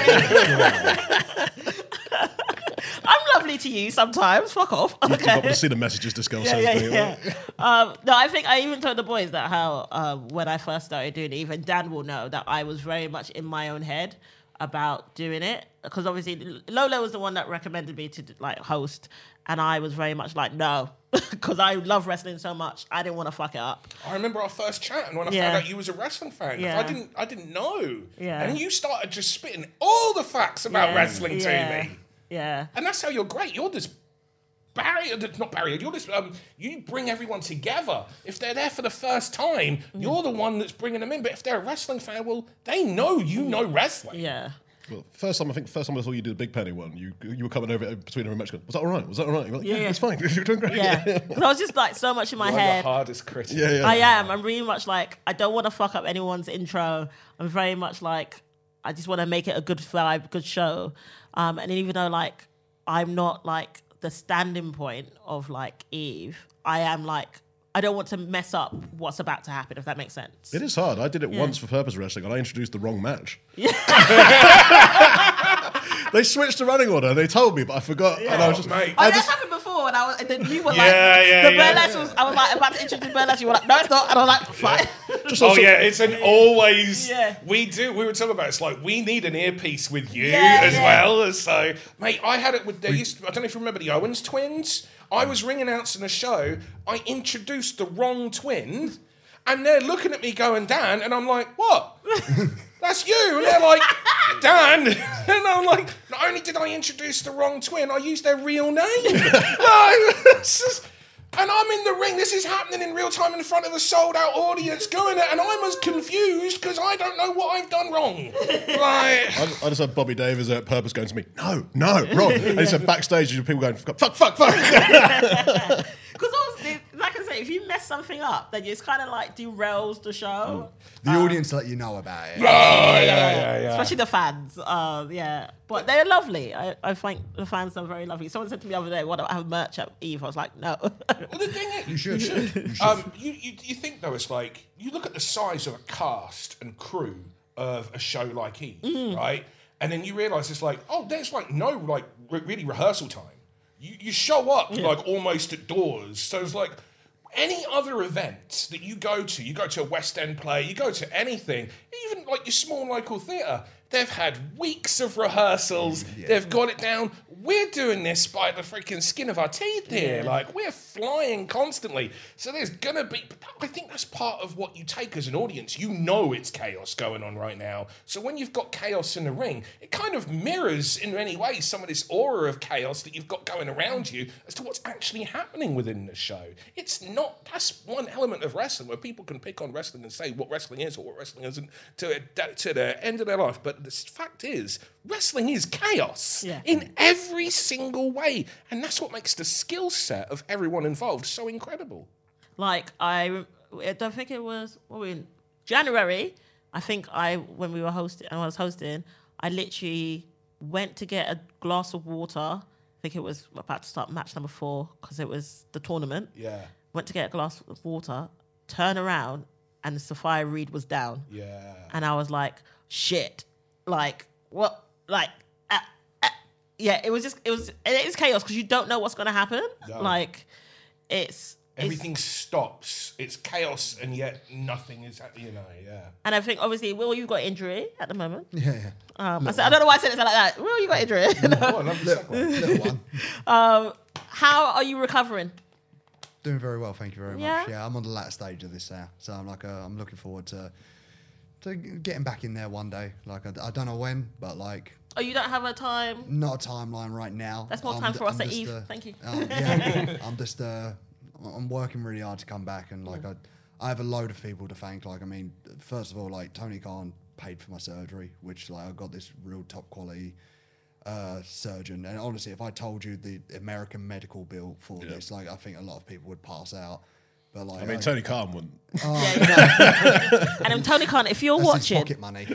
I'm lovely to you sometimes. Fuck off. You've Okay. got to see the messages this girl Yeah, sends yeah, me. yeah. um, no, I think I even told the boys that how um, when I first started doing it, even Dan will know that I was very much in my own head about doing it, because obviously Lola was the one that recommended me to like host, and I was very much like no, because I love wrestling so much, I didn't want to fuck it up. I remember our first chat, and when I Yeah. found out you was a wrestling fan, 'cause Yeah. I didn't, I didn't know. Yeah. And you started just spitting all the facts about Yeah, wrestling yeah, to me, Yeah. and that's how you're great. You're this barrier, not barrier. You're this. Um, you bring everyone together. If they're there for the first time, Mm. you're the one that's bringing them in. But if they're a wrestling fan, well, they know you know wrestling. Yeah. Well, first time I think first time I saw you do the Big Penny one, you you were coming over between her and Mitch going, was that all right? Was that all right? You're like, yeah, Yeah, yeah. it's fine. You're doing great. Yeah. 'Cause I was just like so much in my You're head. the hardest critic. yeah, yeah. I am. I'm really much like, I don't want to fuck up anyone's intro. I'm very much like, I just want to make it a good vibe, good show. Um, and even though like, I'm not like the standing point of like Eve, I am like, I don't want to mess up what's about to happen, if that makes sense. It is hard. I did it Yeah. once for Purpose Wrestling, and I introduced the wrong match. They switched the running order. They told me, but I forgot. And I was just, Mate. Oh, I that's just, happened before, and I was, and then you were like, Yeah, yeah, the yeah. burlesque was, I was like about to introduce burlesque, you were like, no, it's not, and I was like, fine. just Oh also- yeah, it's an always. Yeah. We do. We were talking about. It's like we need an earpiece with you Yeah, as yeah. well. So, mate, I had it with. There used to, I don't know if you remember the Owens twins. I was ring announcing a show. I introduced the wrong twin, and they're looking at me going, Dan, and I'm like, what? That's you. And they're like, Dan. And I'm like, not only did I introduce the wrong twin, I used their real name. Like, it's just- and I'm in the ring. This is happening in real time in front of a sold out audience going it, and I'm as confused because I don't know what I've done wrong. Like, I just, I just had Bobby Davis at Purpose going to me, no, no, wrong. And he said backstage, you people going, fuck, fuck, fuck. Because obviously, like I say, if you mess something up, then it's kind of like derails the show. The audience let you know about it. oh yeah, yeah, yeah. Especially the fans. Um, yeah. But they're lovely. I, I think the fans are very lovely. Someone said to me the other day, what, do I have merch at Eve? I was like, no. Well, the thing is, You should. You should. Um, you, you you think though it's like you look at the size of a cast and crew of a show like Eve, Mm. right? And then you realise it's like, oh, there's like no like re- really rehearsal time. You you show up Yeah. like almost at doors. So it's like any other event that you go to, you go to a West End play, you go to anything, even like your small local theatre, they've had weeks of rehearsals. They've got it down. We're doing this by the freaking skin of our teeth here. Yeah. Like, we're flying constantly. So there's going to be... But I think that's part of what you take as an audience. You know it's chaos going on right now. So when you've got chaos in the ring, it kind of mirrors, in many ways, some of this aura of chaos that you've got going around you as to what's actually happening within the show. It's not... That's one element of wrestling where people can pick on wrestling and say what wrestling is or what wrestling isn't to, to the end of their life. But the fact is, wrestling is chaos Yeah. in every single way. And that's what makes the skill set of everyone involved so incredible. Like I, I don't think it was what were we in January. I think I when we were hosting and I was hosting, I literally went to get a glass of water. I think it was about to start match number four because it was the tournament. Yeah. Went to get a glass of water, turn around, and Sophia Reed was down. Yeah. And I was like, shit. Like, what? Like, uh, uh, yeah, it was just, it was, it is chaos because you don't know what's going to happen. No. Like, it's, Everything stops. It's chaos, and yet nothing is, you know, yeah. and I think, obviously, Will, you've got injury at the moment. Yeah, yeah. Um, I, said, I don't know why I said it like that. Will, you got injury. Oh, I love the segue. Little one. um, how are you recovering? Doing very well, thank you very Yeah? much. Yeah, I'm on the latter stage of this now, so I'm like, uh, I'm looking forward to to getting back in there one day. Like, I, I don't know when, but like, Oh, you don't have a time? not a timeline right now. That's more I'm time d- for us I'm at just, Eve. uh, Thank you. um, yeah, I'm just, uh, I'm working really hard to come back, and like, I, I have a load of people to thank. Like, I mean, first of all, like Tony Khan paid for my surgery, which like I got this real top quality uh, surgeon. And honestly, if I told you the American medical bill for Yeah. this, like I think a lot of people would pass out. But like, I mean, I- Tony Khan wouldn't. And um, Tony Khan, if you're That's his watching, pocket money.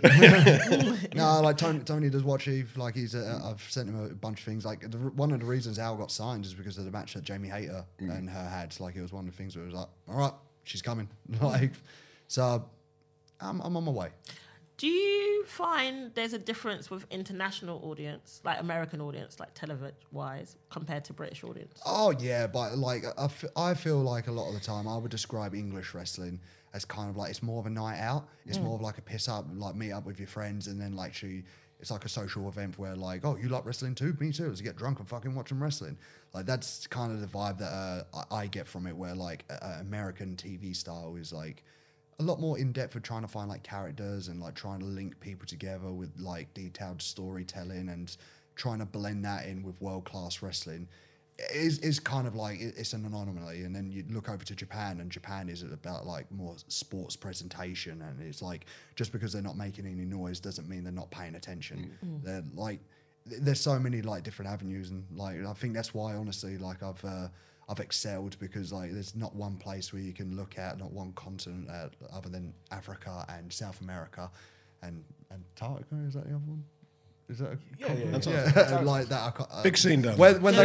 No, like Tony, Tony does watch Eve. Like he's, uh, I've sent him a bunch of things. Like the, one of the reasons Al got signed is because of the match that Jamie Hayter and her had. Like it was one of the things where it was like, all right, she's coming. Like, so I'm, I'm on my way. do you find there's a difference with international audience, like American audience, like television-wise, compared to British audience? Oh yeah, but like I, f- I feel like a lot of the time I would describe English wrestling as kind of like it's more of a night out. It's more of like a piss up, like meet up with your friends, and then like she, it's like a social event where like, oh, you like wrestling too? Me too. Let's get drunk and fucking watch them wrestling. Like that's kind of the vibe that uh, I, I get from it. Where like uh, American T V style is like a lot more in depth for trying to find like characters and like trying to link people together with like detailed storytelling and trying to blend that in with world class wrestling. Is is kind of like it- it's an anomaly, and then you look over to Japan, and Japan is about like more sports presentation, and it's like just because they're not making any noise doesn't mean they're not paying attention. They're like th- there's so many like different avenues, and like I think that's why honestly like I've uh, I've excelled because like there's not one place where you can look at, not one continent at, other than Africa and South America, and Antarctica is that the other one? Is that a Yeah, yeah, continent? yeah. Yeah, like that. I can't, uh, Big scene down when, there. when they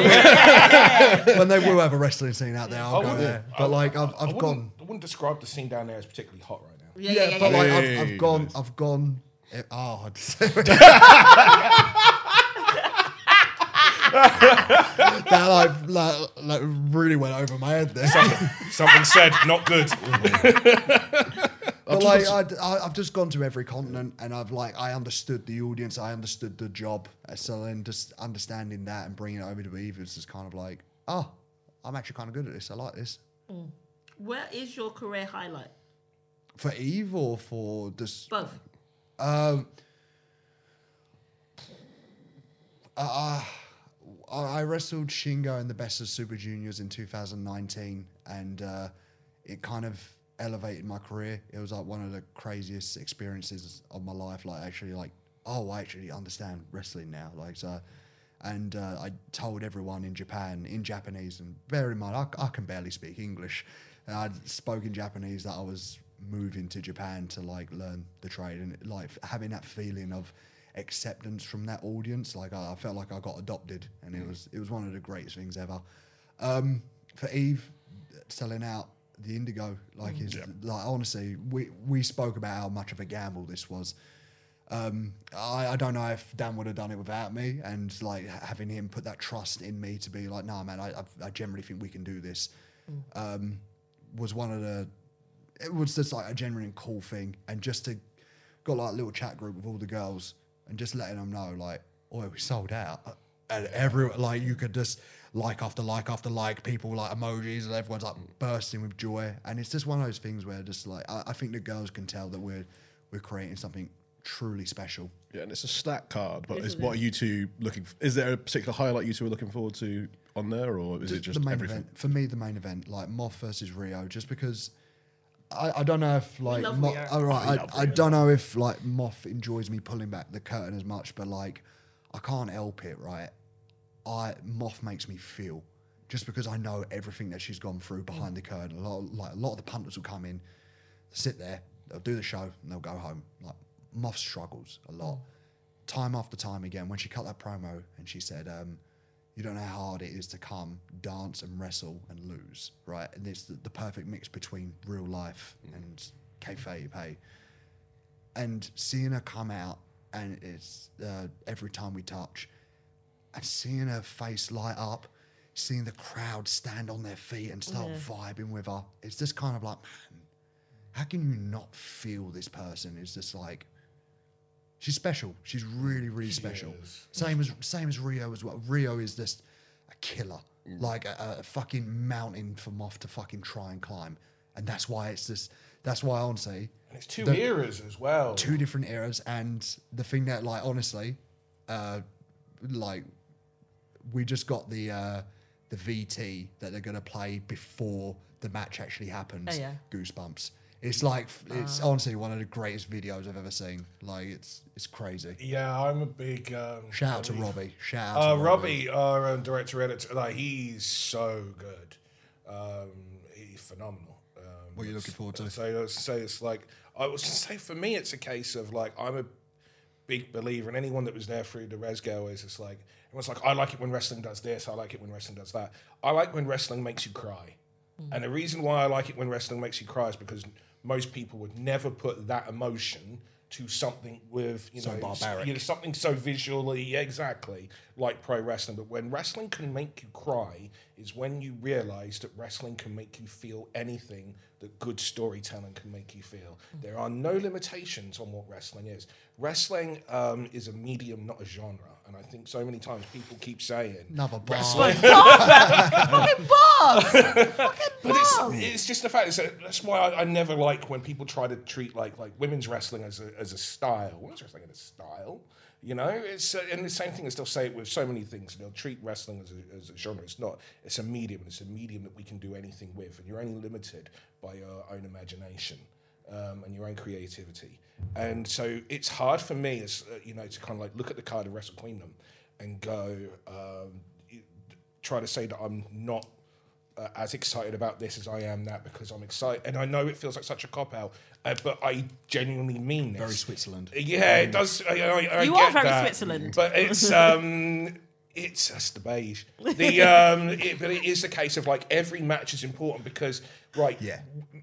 will, when they will have a wrestling scene out there, I'll I go wouldn't- there. I- But like I- I've, I I've wouldn't- gone, I wouldn't describe the scene down there as particularly hot right now. Yeah, yeah, but like I've, Hey, I've gone, nice. I've gone. eh, Oh, I'd say- that like, like like really went over my head there. Something said, not good. But like I'd, I, I've just gone to every continent, and I've like I understood the audience, I understood the job. So then just understanding that and bringing it over to Eve is just kind of like, oh, I'm actually kind of good at this. I like this. Where is your career highlight? For Eve or for just Both. Um, uh, I I wrestled Shingo in the Best of Super Juniors in two thousand nineteen, and uh, it kind of elevated my career. It was like one of the craziest experiences of my life. Like actually, like oh, I actually understand wrestling now. Like so, and uh, I told everyone in Japan in Japanese, and bear in mind I, I can barely speak English. And I'd spoken Japanese that I was moving to Japan to like learn the trade, and like having that feeling of acceptance from that audience. Like I, I felt like I got adopted, and it was it was one of the greatest things ever. Um, for Eve, selling out the Indigo, like is Yeah. like honestly, we we spoke about how much of a gamble this was. Um, I, I don't know if Dan would have done it without me, and like having him put that trust in me to be like, nah, man, I, I, I generally think we can do this, um, was one of the. It was just like a genuine cool thing, and just to got like a little chat group with all the girls, and just letting them know like, oh, we sold out, and every like you could just like after like after like, people like emojis, and everyone's like bursting with joy, and it's just one of those things where just like I, I think the girls can tell that we're we're creating something truly special. Yeah, and it's a stat card, but This is is what it. are you two looking? F- is there a particular highlight you two are looking forward to on there, or is it just the main everything? event? For me, the main event, like Moth versus Rio, just because I, I don't know if like love Mo- Rio. all right, I I, love I Rio. don't know if like Moth enjoys me pulling back the curtain as much, but like I can't help it, right? I Moth makes me feel just because I know everything that she's gone through behind the curtain. A lot, of, like a lot of the punters will come in, sit there, they'll do the show, and they'll go home. Like Moth struggles a lot, time after time again. When she cut that promo and she said, um, "You don't know how hard it is to come, dance, and wrestle and lose, right?" And it's the, the perfect mix between real life and kayfabe, hey. And seeing her come out, and it's uh, every time we touch, and seeing her face light up, seeing the crowd stand on their feet and start vibing with her, it's just kind of like, man, how can you not feel this person? It's just like, she's special. She's really, really special. is. Same as same as Rio as well. Rio is just a killer, like a, a fucking mountain for Moth to fucking try and climb, and that's why it's just. That's why honestly, And it's two the- eras as well. two different eras, and the thing that like honestly, uh, like we just got the uh, the V T that they're gonna play before the match actually happens. Oh, yeah. Goosebumps. It's like it's honestly one of the greatest videos I've ever seen. Like it's it's crazy. Yeah, I'm a big. Um, Shout out to Robbie. Shout out Uh, to Robbie, our um, director editor, like he's so good. Um, he's phenomenal. Um, What are you looking forward to? So, so it's like I was gonna say for me, it's a case of like I'm a big believer, and anyone that was there through the Res Goers, it's like everyone's like, I like it when wrestling does this, I like it when wrestling does that. I like when wrestling makes you cry, and the reason why I like it when wrestling makes you cry is because most people would never put that emotion to something with you So know barbaric. you know, something so visually exactly like pro wrestling. But when wrestling can make you cry is when you realize that wrestling can make you feel anything that good storytelling can make you feel. There are no limitations on what wrestling is. Wrestling um, is a medium, not a genre. And I think so many times people keep saying Another bar. wrestling. Fucking bars! Fucking But it's, bars! it's just the fact is that that's why I, I never like when people try to treat like like women's wrestling as a as a style. Women's wrestling is a style, you know. It's uh, and the same thing as they'll say it with so many things. They'll treat wrestling as a, as a genre. It's not. It's a medium. It's a medium that we can do anything with, and you're only limited by your own imagination um, and your own creativity. And so it's hard for me, as uh, you know, to kind of like look at the card of Wrestle Queendom and go um, try to say that I'm not uh, as excited about this as I am that because I'm excited. And I know it feels like such a cop-out, uh, but I genuinely mean this. Very Switzerland. Yeah, it does. I, I, I You get are very that, Switzerland. But it's... Um, It's that's the beige. The um, it, but it is the case of like every match is important because right, Yeah.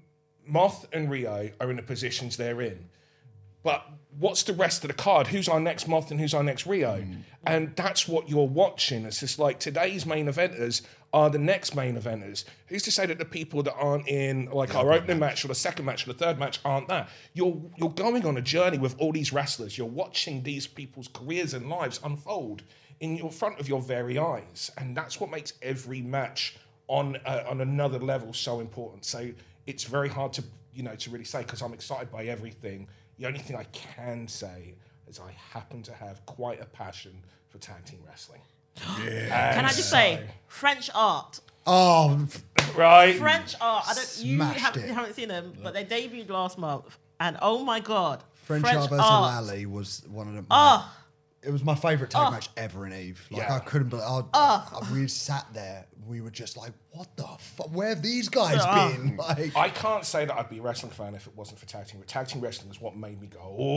Moth and Rio are in the positions they're in. But what's the rest of the card? Who's our next Moth and who's our next Rio? Mm. And that's what you're watching. It's just like today's main eventers are the next main eventers. Who's to say that the people that aren't in like our opening match or the second match or the third match aren't that? You're you're going on a journey with all these wrestlers. You're watching these people's careers and lives unfold in your front of your very eyes, and that's what makes every match on uh, on another level so important. So it's very hard to you know to really say because I'm excited by everything. The only thing I can say is I happen to have quite a passion for tag team wrestling. Yeah. Can I just say, French art. Oh, Right. French art. I don't. You Smashed haven't, it. you haven't seen them, but they debuted last month, and oh my god, French, French Albert art. Alley was one of the. Oh, It was my favourite tag Oh. match ever in Eve. Like Yeah. I couldn't believe. I, I, we sat there. We were just like, "What the fuck? Where have these guys Oh. been?" Like, I can't say that I'd be a wrestling fan if it wasn't for tag team. But tag team wrestling is what made me go,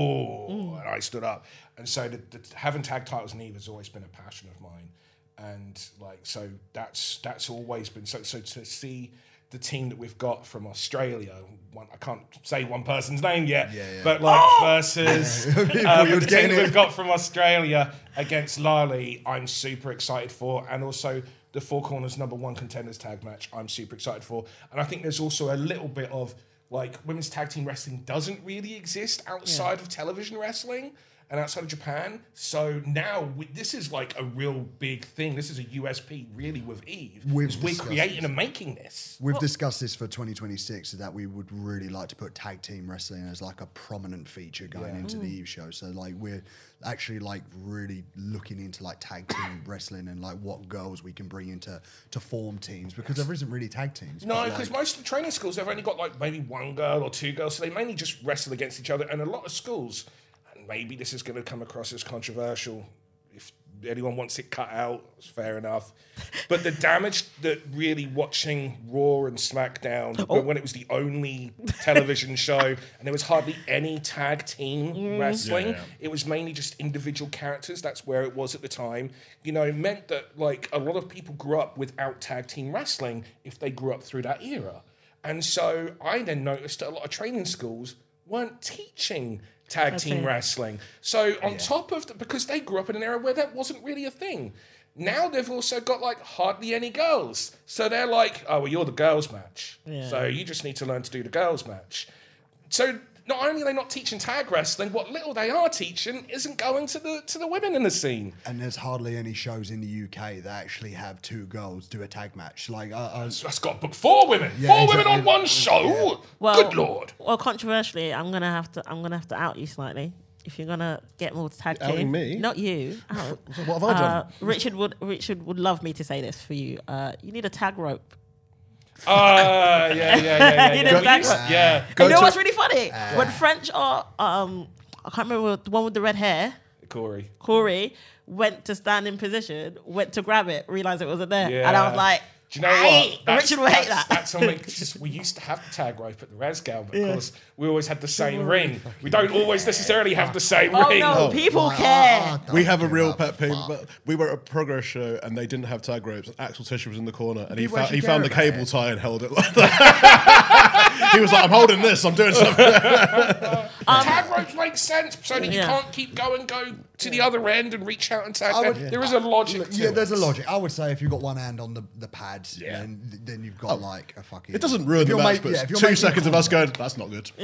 oh, and I stood up. And so the, the, having tag titles in Eve has always been a passion of mine. And like, so that's that's always been so. So to see the team that we've got from Australia, one. I can't say one person's name yet, Yeah, yeah. but like Oh! versus Before uh, you were the getting team it. we've got from Australia against Lali, I'm super excited for, and also the Four Corners number one contenders tag match, I'm super excited for, and I think there's also a little bit of like women's tag team wrestling doesn't really exist outside of television wrestling and outside of Japan. So now we, this is like a real big thing. This is a U S P really with Eve. We've because we're discussed creating this. and making this. We've discussed this for twenty twenty-six that we would really like to put tag team wrestling as like a prominent feature going Yeah. into Mm. the Eve show. So like we're actually like really looking into like tag team wrestling and like what girls we can bring into to form teams because there isn't really tag teams. No, but, because like, most of the training schools, they've only got like maybe one girl or two girls, so they mainly just wrestle against each other. And a lot of schools, and maybe this is going to come across as controversial, if anyone wants it cut out, it's fair enough. But the damage that really watching Raw and SmackDown, Oh. when it was the only television show and there was hardly any tag team wrestling, Yeah, yeah. it was mainly just individual characters. That's where it was at the time. You know, it meant that like a lot of people grew up without tag team wrestling if they grew up through that era. And so I then noticed that a lot of training schools weren't teaching tag team Okay. wrestling. So on top of the, because they grew up in an era where that wasn't really a thing. Now they've also got like hardly any girls. So they're like, oh, well, you're the girls match. Yeah. So you just need to learn to do the girls match. So not only are they not teaching tag wrestling, what little they are teaching isn't going to the to the women in the scene. and there's hardly any shows in the U K that actually have two girls do a tag match. Like I, I was, So that's got to book four women. Yeah, four exactly. women on one show. Well, Good lord. Well, controversially, I'm gonna have to. I'm gonna have to out you slightly. If you're gonna get more tag team, Outing me? not you. Out. What have I done? Uh, Richard would Richard would love me to say this for you. Uh, you need a tag rope. Ah, yeah, yeah, yeah, yeah. You yeah. know, tag You- rope. yeah. And you know to- what's really funny? When French or um, I can't remember the one with the red hair, Corey. Corey went to stand in position, went to grab it, realized it wasn't there, Yeah. and I was like, Do you know "Hey." what? Richard would hate that's- that. That's something. Just, we used to have the tag rope at the Resgal, but of course we always had the same ring. We don't always necessarily have the same Oh ring. no, people like, care. I- I don't We have a give real a pet peeve, fuck. but we were at a progress show and they didn't have tag ropes. And Axel Tischer was in the corner and he People found, he actually found the care about cable it. tie and held it like that. He was like, "I'm holding this. I'm doing something." Tag ropes make sense so that you Yeah. can't keep going, go to the other end and reach out and tag I them. would- There is a logic to yeah, it. there's a logic. I would say if you've got one hand on the, the pads, Yeah. then then you've got like a fucking. It doesn't ruin if the you're match, ma- yeah, if but you're two making seconds of us contact- going, "That's not good."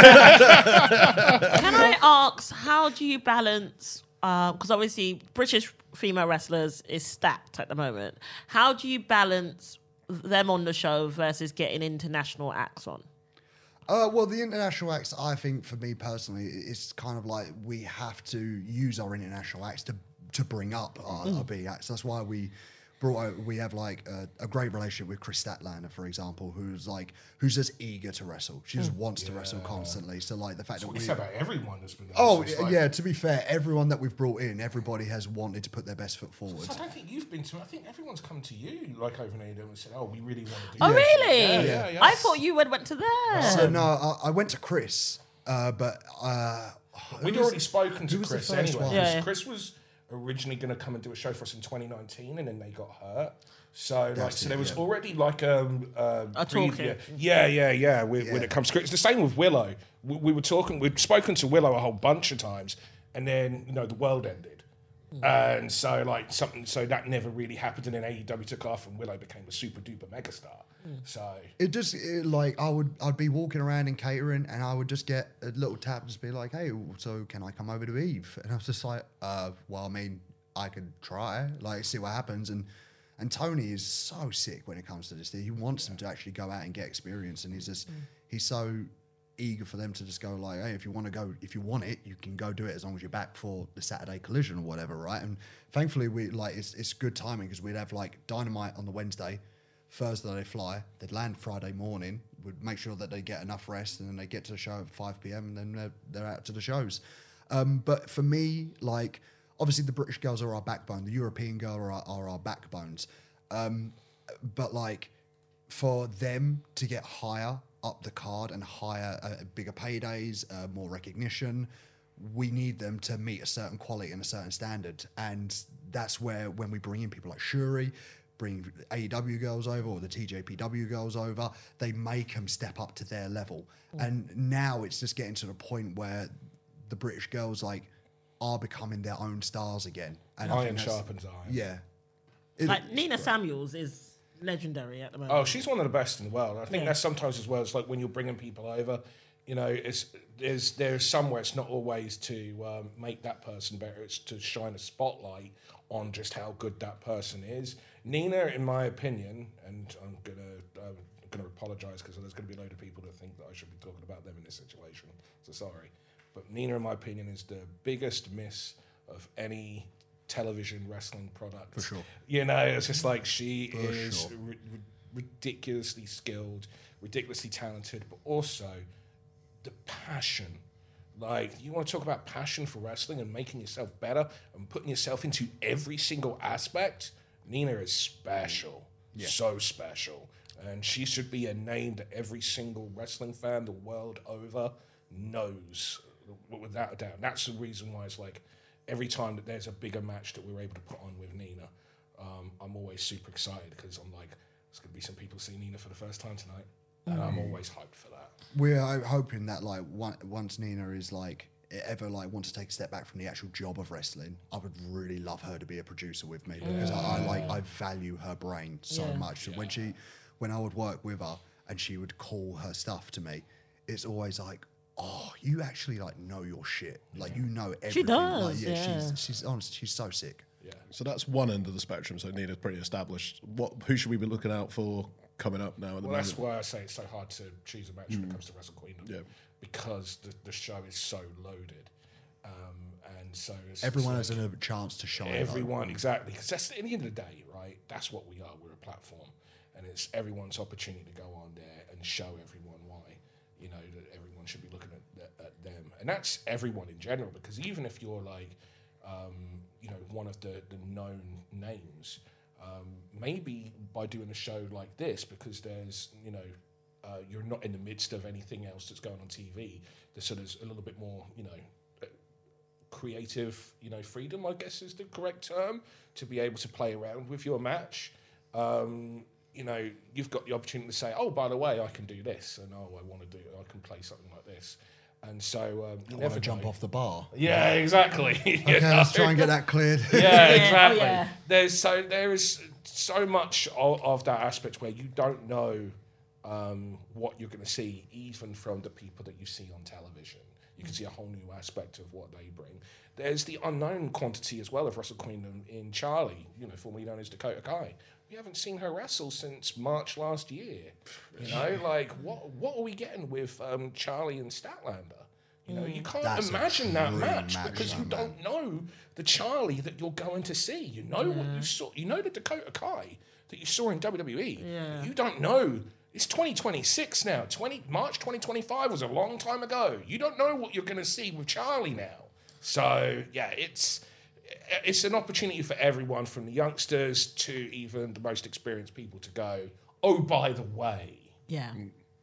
Can I ask, how do you balance? Because obviously, British female wrestlers is stacked at the moment. How do you balance them on the show versus getting international acts on? Uh, well, the international acts, I think, for me personally, it's kind of like we have to use our international acts to to bring up our, our big acts. That's why we brought out, we have like a, a great relationship with Chris Statlander, for example, who's like who's just eager to wrestle. She just wants to wrestle constantly. So like the fact That's what that we we say about everyone that's been there. oh It's like- yeah, to be fair, everyone that we've brought in, everybody has wanted to put their best foot forward. So I don't think you've been to. I think everyone's come to you, like over in A E W, and said, "Oh, we really want to do." Oh, this." really? Yeah, yeah, yeah. I thought you went, went to there. So no, I, I went to Chris, uh, but uh, We'd who was- already spoken to who was the Chris first anyway. one? Yeah, because yeah. Chris was originally going to come and do a show for us in twenty nineteen, and then they got hurt. So, like, That's so it, there was yeah. already like um, uh, A pre- talking. yeah, yeah, yeah, yeah. When, when Yeah. it comes to it's the same with Willow. We, we were talking. We'd spoken to Willow a whole bunch of times, and then you know the world ended. And so, like something, so that never really happened. And then A E W took off, and Willow became a super duper megastar. So It just it, like I would I'd be walking around in catering and I would just get a little tap and just be like, hey, so can I come over to Eve? And I was just like, uh, well, I mean, I could try, like, see what happens. And and Tony is so sick when it comes to this. He wants them to actually go out and get experience, and he's just he's so eager for them to just go like, hey, if you want to go, if you want it, you can go do it as long as you're back for the Saturday collision or whatever, right? And thankfully, we like it's it's good timing because we'd have like Dynamite on the Wednesday. Thursday they fly, they'd land Friday morning, would make sure that they get enough rest, and then they get to the show at five p.m. and then they're, they're out to the shows. Um, but for me, like, obviously the British girls are our backbone, the European girl are our, are our backbones. Um, but like, for them to get higher up the card and higher, uh, bigger paydays, uh, more recognition, we need them to meet a certain quality and a certain standard. And that's where, when we bring in people like Shuri, bring A E W girls over or the T J P W girls over, they make them step up to their level. Mm. And now it's just getting to the point where the British girls like are becoming their own stars again. And I Iron think that's- sharpens iron. Yeah. It- Like Nina Samuels is legendary at the moment. Oh, she's one of the best in the world. I think Yeah. that's sometimes as well. It's like when you're bringing people over, you know, it's there's there's somewhere it's not always to um, make that person better. It's to shine a spotlight on just how good that person is. Nina, in my opinion, and I'm gonna I'm gonna apologise because there's gonna be a load of people that think that I should be talking about them in this situation. So sorry, but Nina, in my opinion, is the biggest miss of any television wrestling product. For sure. You know, it's just like she For is sure. ri- ri- ridiculously skilled, ridiculously talented, but also the passion. Like, you want to talk about passion for wrestling and making yourself better and putting yourself into every single aspect. Nina is special. Yeah. So special. And she should be a name that every single wrestling fan the world over knows, without a doubt. And that's the reason why it's like every time that there's a bigger match that we're able to put on with Nina, um, I'm always super excited because I'm like, there's going to be some people seeing Nina for the first time tonight. And I'm always hyped for that. We're ho- hoping that like one, once Nina is like ever like want to take a step back from the actual job of wrestling, I would really love her to be a producer with me because I, I like I value her brain so Yeah. much. When she, when I would work with her and she would call her stuff to me, it's always like, oh, you actually like know your shit. Like you know everything. does, Like, yeah, yeah. she's she's honest. She's so sick. Yeah. So that's one end of the spectrum. So Nina's pretty established. What? Who should we be looking out for coming up now? At the Well, that's moment? why I say it's so hard to choose a match when it comes to Wrestle Queendom. Yeah. Because the, the show is so loaded. Um, and so it's Everyone it's has like a chance to shine. everyone, exactly. Because that's at the end of the day, right? That's what we are. We're a platform. And it's everyone's opportunity to go on there and show everyone why, you know, that everyone should be looking at, at, at them. And that's everyone in general, because even if you're like, um, you know, one of the, the known names, um, maybe by doing a show like this, because there's, you know, uh, you're not in the midst of anything else that's going on T V, there's sort of a little bit more, you know, uh, creative, you know, freedom, I guess is the correct term, to be able to play around with your match. Um, you know, you've got the opportunity to say, oh, by the way, I can do this, and oh, I want to do, I can play something like this. And so um, you I never want to jump know. off the bar. Yeah, exactly. You Okay, know? let's try and get that cleared. Yeah, Yeah, exactly. oh, yeah. There's so there is so much of, of that aspect where you don't know um, what you're going to see, even from the people that you see on television. You can see a whole new aspect of what they bring. There's the unknown quantity as well of Wrestle Queendom in Charlie, you know, formerly known as Dakota Kai. We haven't seen her wrestle since March last year. You know, like what what are we getting with um, Charlie and Statlander? You know, you can't That's a imagine that dream match, match, because you that, man. don't know the Charlie that you're going to see. You know what you saw. You know the Dakota Kai that you saw in W W E. Yeah. You don't know. It's twenty twenty-six now. twenty March twenty twenty-five was a long time ago. You don't know what you're going to see with Charlie now. So yeah, it's it's an opportunity for everyone, from the youngsters to even the most experienced people, to go, oh, by the way. Yeah.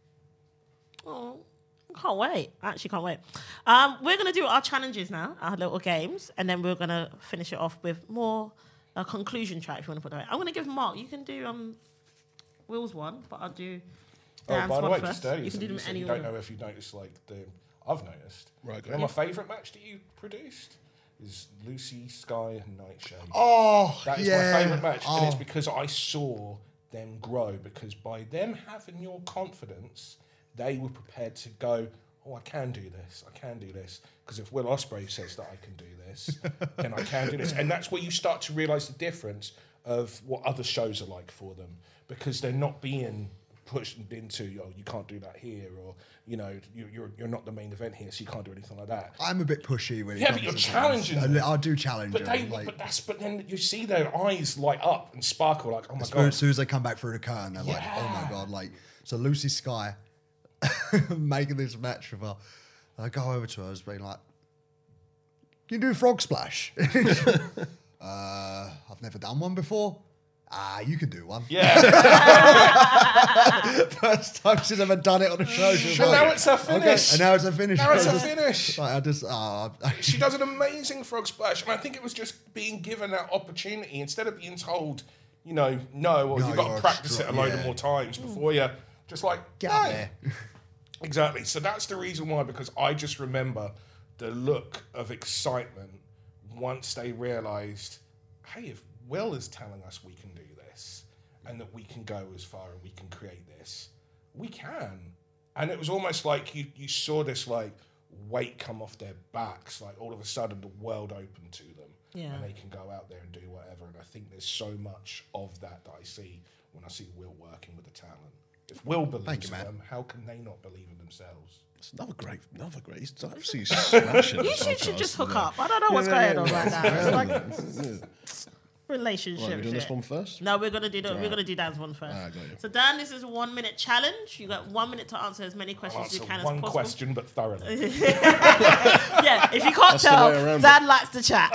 Oh, can't wait. I actually can't wait. Um, we're going to do our challenges now, our little games, and then we're going to finish it off with more a conclusion track, if you want to put it that way. I'm going to give Mark, you can do um, Will's one, but I'll do Dan's oh, by the one way, first. just earlier, You can do you them said any you don't order. know if you noticed, like, the... I've noticed. Right, go You know, on. my favourite match that you produced is Lucy, Sky, and Nightshade. Oh, That is yeah. my favourite match, and it's Oh. because I saw them grow. Because by them having your confidence, they were prepared to go, oh, I can do this, I can do this. Because if Will Ospreay says that I can do this, then I can do this. And that's where you start to realise the difference of what other shows are like for them. Because they're not being pushed into, oh, you can't do that here, or, you know, you, you're you're not the main event here, so you can't do anything like that. I'm a bit pushy when it Yeah, comes but you're to challenging things. them. I, I do challenge But they, them. Like, but that's, but then you see their eyes light up and sparkle, like, oh my as, god. as soon as they come back through the curtain, they're like, oh my God. Like, so Lucy Sky making this match with her. And I go over to her, I was being like, can you do a frog splash? uh, I've never done one before. Ah, you can do one. Yeah. First time she's ever done it on a show. She was And like, now it's her okay, finish. and now it's a finish. Now it's I a just- finish. Like, I just, ah, She does an amazing frog splash, and I think it was just being given that opportunity instead of being told, you know, know, or No, you've got you're to practice str- it a load yeah. of more times before you just like Get no. out there. Exactly. So that's the reason why, because I just remember the look of excitement once they realised, hey, if Will is telling us we can do this and that we can go as far and we can create this, we can. And it was almost like you, you saw this like weight come off their backs, like all of a sudden the world opened to them. Yeah. And they can go out there and do whatever. And I think there's so much of that that I see when I see Will working with the talent. If Will believes you, in man. them, how can they not believe in themselves? It's another great, another great. He's absolutely smashing. You this should, should podcast, just hook isn't up. I don't know what's Yeah, going yeah, on yeah. right now. It's like it? Yeah. relationship. Right, we're doing this shit. one first. No, we're gonna do the, we're gonna do Dan's one first. Ah, got you. So Dan, this is a one minute challenge. You got one minute to answer as many I'll questions as answer you can one as possible. question, but thoroughly. Yeah, if you can't That's the way tell, around Dan likes to chat.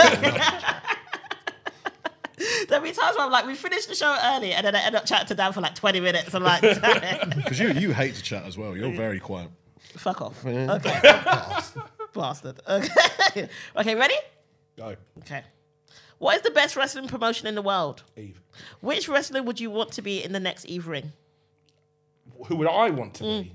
There'll be times where I'm like, we finished the show early, and then I end up chatting to Dan for like twenty minutes. I'm like, Because you, you hate to chat as well. You're very quiet. fuck off. Okay. Bastard. Okay. Okay, ready? Go, Okay. What is the best wrestling promotion in the world? Eve. Which wrestler would you want to be in the next Eve ring? Who would I want to Mm. be?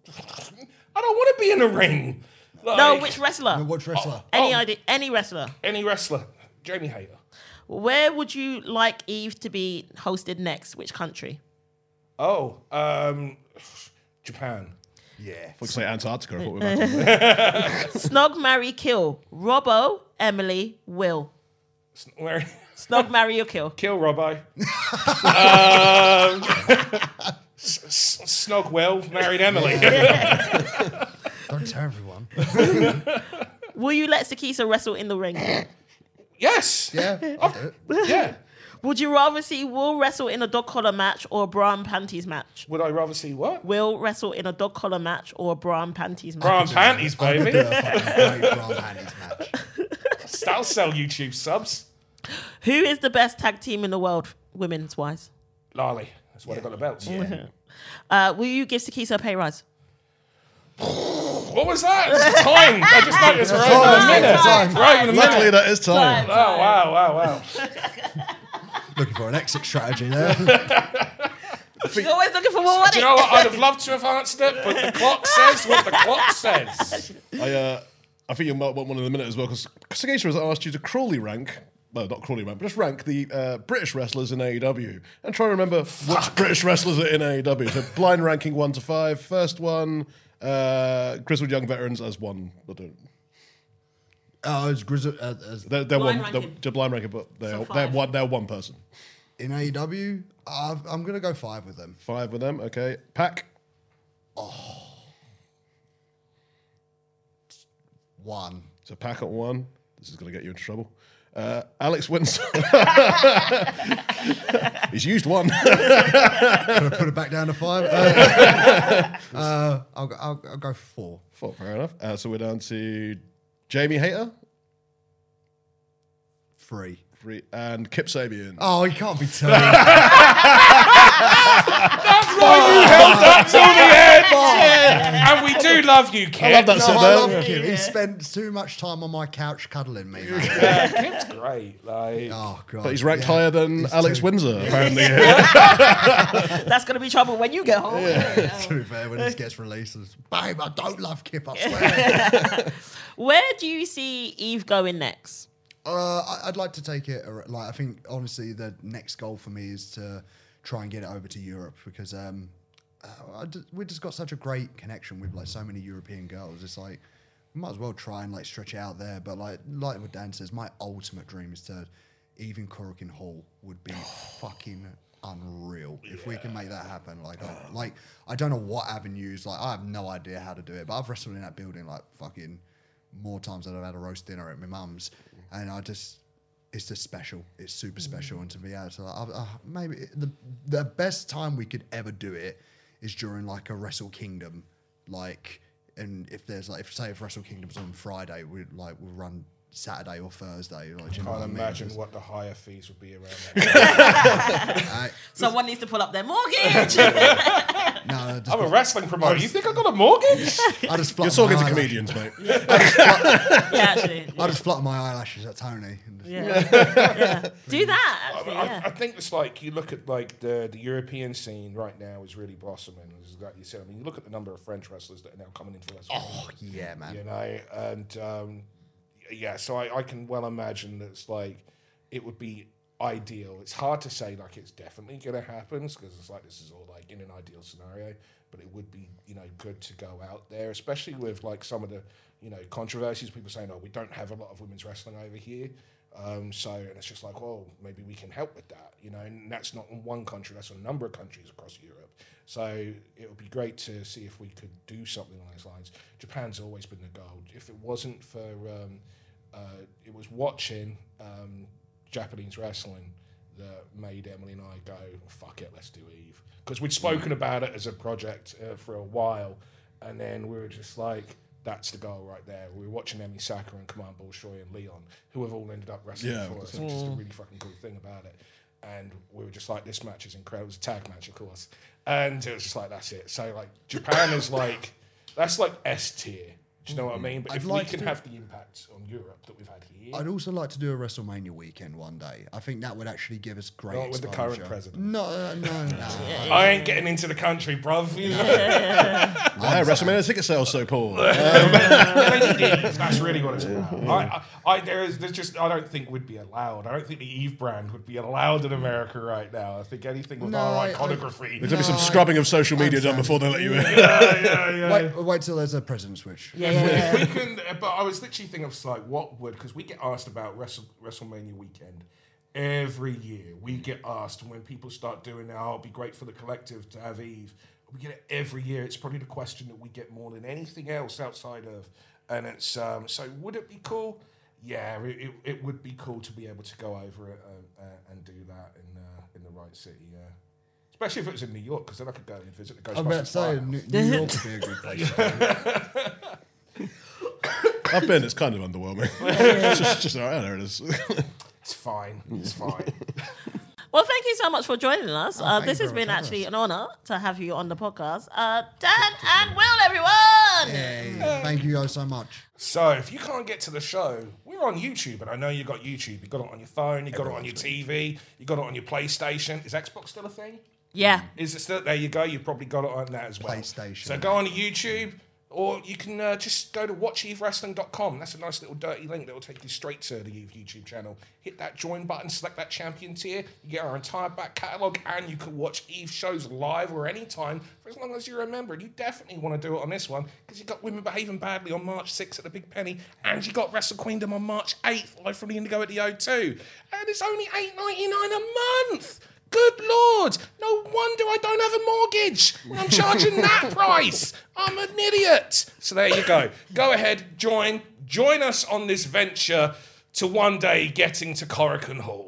I don't want to be in a ring. Like, No, which wrestler? Watch wrestler. Any Oh. idea? Any wrestler? any wrestler. Jamie Hayter. Where would you like Eve to be hosted next? Which country? Oh, um, Japan. Yeah. I say Antarctica. I thought we were about to Snog, marry, kill. Robbo, Emily, Will. S- Where? Snog, marry, or kill. Kill Robbo. um, S- S- Snog Will married Emily. Don't tell everyone. Will you let Sakisa wrestle in the ring? Yes. Yeah, I'll do it. Yeah. Would you rather see Will wrestle in a dog collar match or a bra and panties match? Would I rather see what? Will wrestle in a dog collar match or a bra and panties match? Bra and panties, I could baby. do a fucking great bra and panties match. That'll sell YouTube subs. Who is the best tag team in the world, women's wise? Lali. That's why they got the belts. Uh, will you give Sakisa a pay rise? What was that? It's time. I just noticed we're over Time, a minute. time. We're over a Luckily, minute. that is time. Oh, wow, wow, wow. Looking for an exit strategy there. She's always looking for more money. Do you know what? I'd have loved to have answered it, but the clock says what the clock says. I, uh, I think you might want one in a minute as well, because Sakisha has asked you to crawly rank, well, not crawly rank, but just rank the uh, British wrestlers in A E W. And try to remember which British wrestlers are in A E W. So blind ranking one to five. First one, uh, Grizzled Young Veterans as one. I don't, Oh, it's Grizzle. Uh, as they're they're Blind one, they're, ranking. they're blind ranking, but they're, So they're, five. one, they're one person. in A E W, uh, I'm going to go five with them. Five with them, okay. Pac, One. so Pac at one. This is going to get you into trouble. Uh, Alex Windsor. He's used one. Can I put it back down to five? Uh, uh, I'll, go, I'll, I'll go four. Four, fair enough. Uh, so we're down to Jamie Hayter, Three. three, and Kip Sabian. Oh, you can't be two. That's till the end. And we do love you, kid. I love that No, set I there. love Kim. He spent too much time on my couch cuddling me, man. Yeah, Kid's great. Like, Oh, God. But he's ranked Yeah. higher than He's Alex too- Windsor, apparently. That's going to be trouble when you get home. To be fair, when this gets released, it's, babe, I don't love Kip, I swear. Where do you see Eve going next? Uh, I- I'd like to take it. ar- Like I think, honestly, the next goal for me is to try and get it over to Europe because um, uh, I d- we just got such a great connection with like so many European girls. It's like we might as well try and like stretch it out there. But like like what Dan says, my ultimate dream is to even Korakuen Hall would be fucking unreal if we can make that happen. Like I, like I don't know what avenues. Like I have no idea how to do it. But I've wrestled in that building like fucking more times than I've had a roast dinner at my mum's. And I just, it's just special. It's super special. And to be able to, like, uh, uh, maybe the the best time we could ever do it is during like a Wrestle Kingdom. Like, and if there's like, if say if Wrestle Kingdom's on Friday, we like we'll run Saturday or Thursday. Like, do you know can't what I mean? imagine Just- what the higher fees would be around that. uh, Someone needs to pull up their mortgage. No, I just I'm a got- wrestling promoter. You think I got a mortgage? I just You're flutter talking my to eyelash- comedians, mate. Yeah, actually. I just flutter my eyelashes at Tony. Yeah. yeah. Do that, I, actually, I, yeah. I think it's like you look at like the the European scene right now is really blossoming. As like you said, I mean, you look at the number of French wrestlers that are now coming into wrestling. Oh yeah, man. You know, and um, yeah, so I, I can well imagine that it's like it would be ideal. It's hard to say like it's definitely going to happen because it's like this is all like in an ideal scenario, but it would be, you know, good to go out there, especially with like some of the, you know, controversies. People saying, oh, we don't have a lot of women's wrestling over here. Um, so, and it's just like, well, maybe we can help with that, you know, and that's not in one country, that's in a number of countries across Europe. So it would be great to see if we could do something along those lines. Japan's always been the goal. If it wasn't for, um, uh, it was watching um, Japanese wrestling that made Emily and I go, fuck it, let's do Eve. Because we'd spoken about it as a project uh, for a while, and then we were just like, that's the goal right there. We were watching Emi Sakura and Command Bolshoi and Leon, who have all ended up wrestling Yeah, for us, which is the really fucking cool thing about it. And we were just like, this match is incredible. It was a tag match, of course. And it was just like, that's it. So, like, Japan is like, that's like S tier. Do you know what I mean? But I'd if like we can to- have the impact on Europe that we've had here, I'd also like to do a WrestleMania weekend one day. I think that would actually give us great not with the exposure. current president. No, uh, no, no. I ain't getting into the country, bruv. You know? Yeah, WrestleMania ticket sales so poor. That's really what it's about. I, I, I, there is, there's just, I don't think would be allowed. I don't think the Eve brand would be allowed in America right now. I think anything with No, our I- I- iconography. There's going to be some scrubbing of social media done before they let you in. yeah, yeah, yeah. Wait, wait till there's a president switch. Yeah, yeah, yeah. If we can, but I was literally thinking of like, what would, because we get asked about Wrestle, WrestleMania weekend every year. We get asked when people start doing that, oh, it'd be great for the collective to have Eve. We get it every year. It's probably the question that we get more than anything else outside of, and it's, um, so would it be cool? Yeah, it, it, it would be cool to be able to go over it and, uh, and do that in, uh, in the right city, yeah. Especially if it was in New York, because then I could go and visit the I was about to Ghostbusters. say, Firehouse. New, New York would be a good place. to go. I've been, it's kind of underwhelming. it's just, just all right, there it is. It's fine. It's fine. Well, thank you so much for joining us. uh, thank this you has very been much for actually having an honour to have you on the podcast. Uh, Dan and Will, everyone! Hey, thank you guys so much. So if you can't get to the show, we're on YouTube, and I know you got YouTube. You got it on your phone, you got it on your T V, you got it on your PlayStation. Is Xbox still a thing? Yeah. Is it still? There you go. You've probably got it on that as well. PlayStation. So go on to YouTube, or you can uh, just go to watch eve wrestling dot com. That's a nice little dirty link that will take you straight to the Eve YouTube channel. Hit that join button, select that champion tier. You get our entire back catalogue, and you can watch Eve shows live or anytime for as long as you're a member. And you definitely want to do it on this one because you got Women Behaving Badly on March sixth at the Big Penny, and you got Wrestle Queendom on March eighth live from the Indigo at the O two. And it's only eight ninety-nine a month. Good Lord! No wonder I don't have a mortgage when I'm charging that price. I'm an idiot. So there you go. Go ahead, join, join us on this venture to one day getting to Corrigan Hall.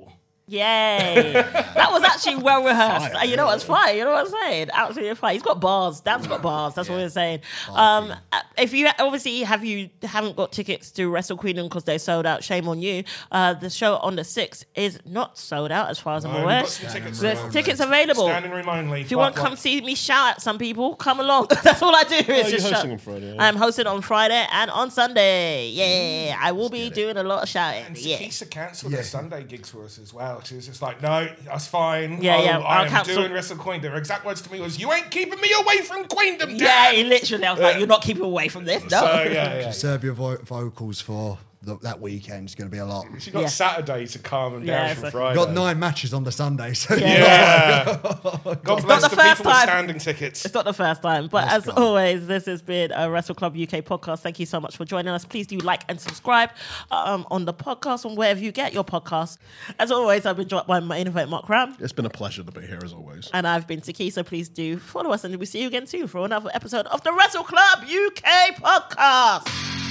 Yay. That was actually well rehearsed. Uh, you know what's fine? You know what I'm saying? Absolutely fine. He's got bars. Dan's got bars. That's what we're saying. Um, uh, if you obviously have you haven't got tickets to Wrestle Queendom because they sold out, shame on you. Uh, the show on the sixth is not sold out as far as I'm No, we've aware. got some tickets There's available. tickets available. Standing room only. If you want to come see me shout at some people, come along. That's all I do. Is you're just hosting shout. on Friday, yeah. I'm hosting on Friday and on Sunday. Yeah, I will be doing a lot of shouting. And Yeah. Sakisa cancelled her Sunday gigs for us as well. She was just like, no, that's fine. Yeah, I'll, yeah, I I'll am cancel. doing Wrestle Queendom. Her exact words to me was, you ain't keeping me away from Queendom, Yeah, Dad. he literally. I was like, you're not keeping away from this. No. So, yeah, yeah. Serve your vo- vocals for the, that weekend. It's going to be a lot. She got Yeah. Saturday to calm them Yeah, down it's from like- Friday. Got nine matches on the Sunday. So Yeah. God bless the the, first people with time. standing tickets. It's not the first time, but as always, this has been a Wrestle Club U K podcast. Thank you so much for joining us. Please do like and subscribe um, on the podcast and wherever you get your podcasts. As always, I've been joined by my main event, Mark Ram, It's been a pleasure to be here as always. and I've been Saki. So please do follow us, and we'll see you again soon for another episode of the Wrestle Club U K podcast.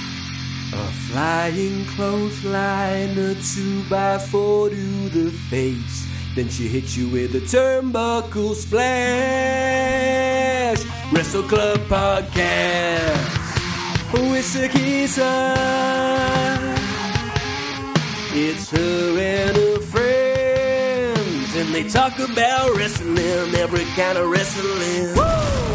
A flying clothesline, a two by four to the face. Then she hits you with a turnbuckle splash. Wrestle Club Podcast with Sakisa. It's her and her friends, and they talk about wrestling, every kind of wrestling. Woo!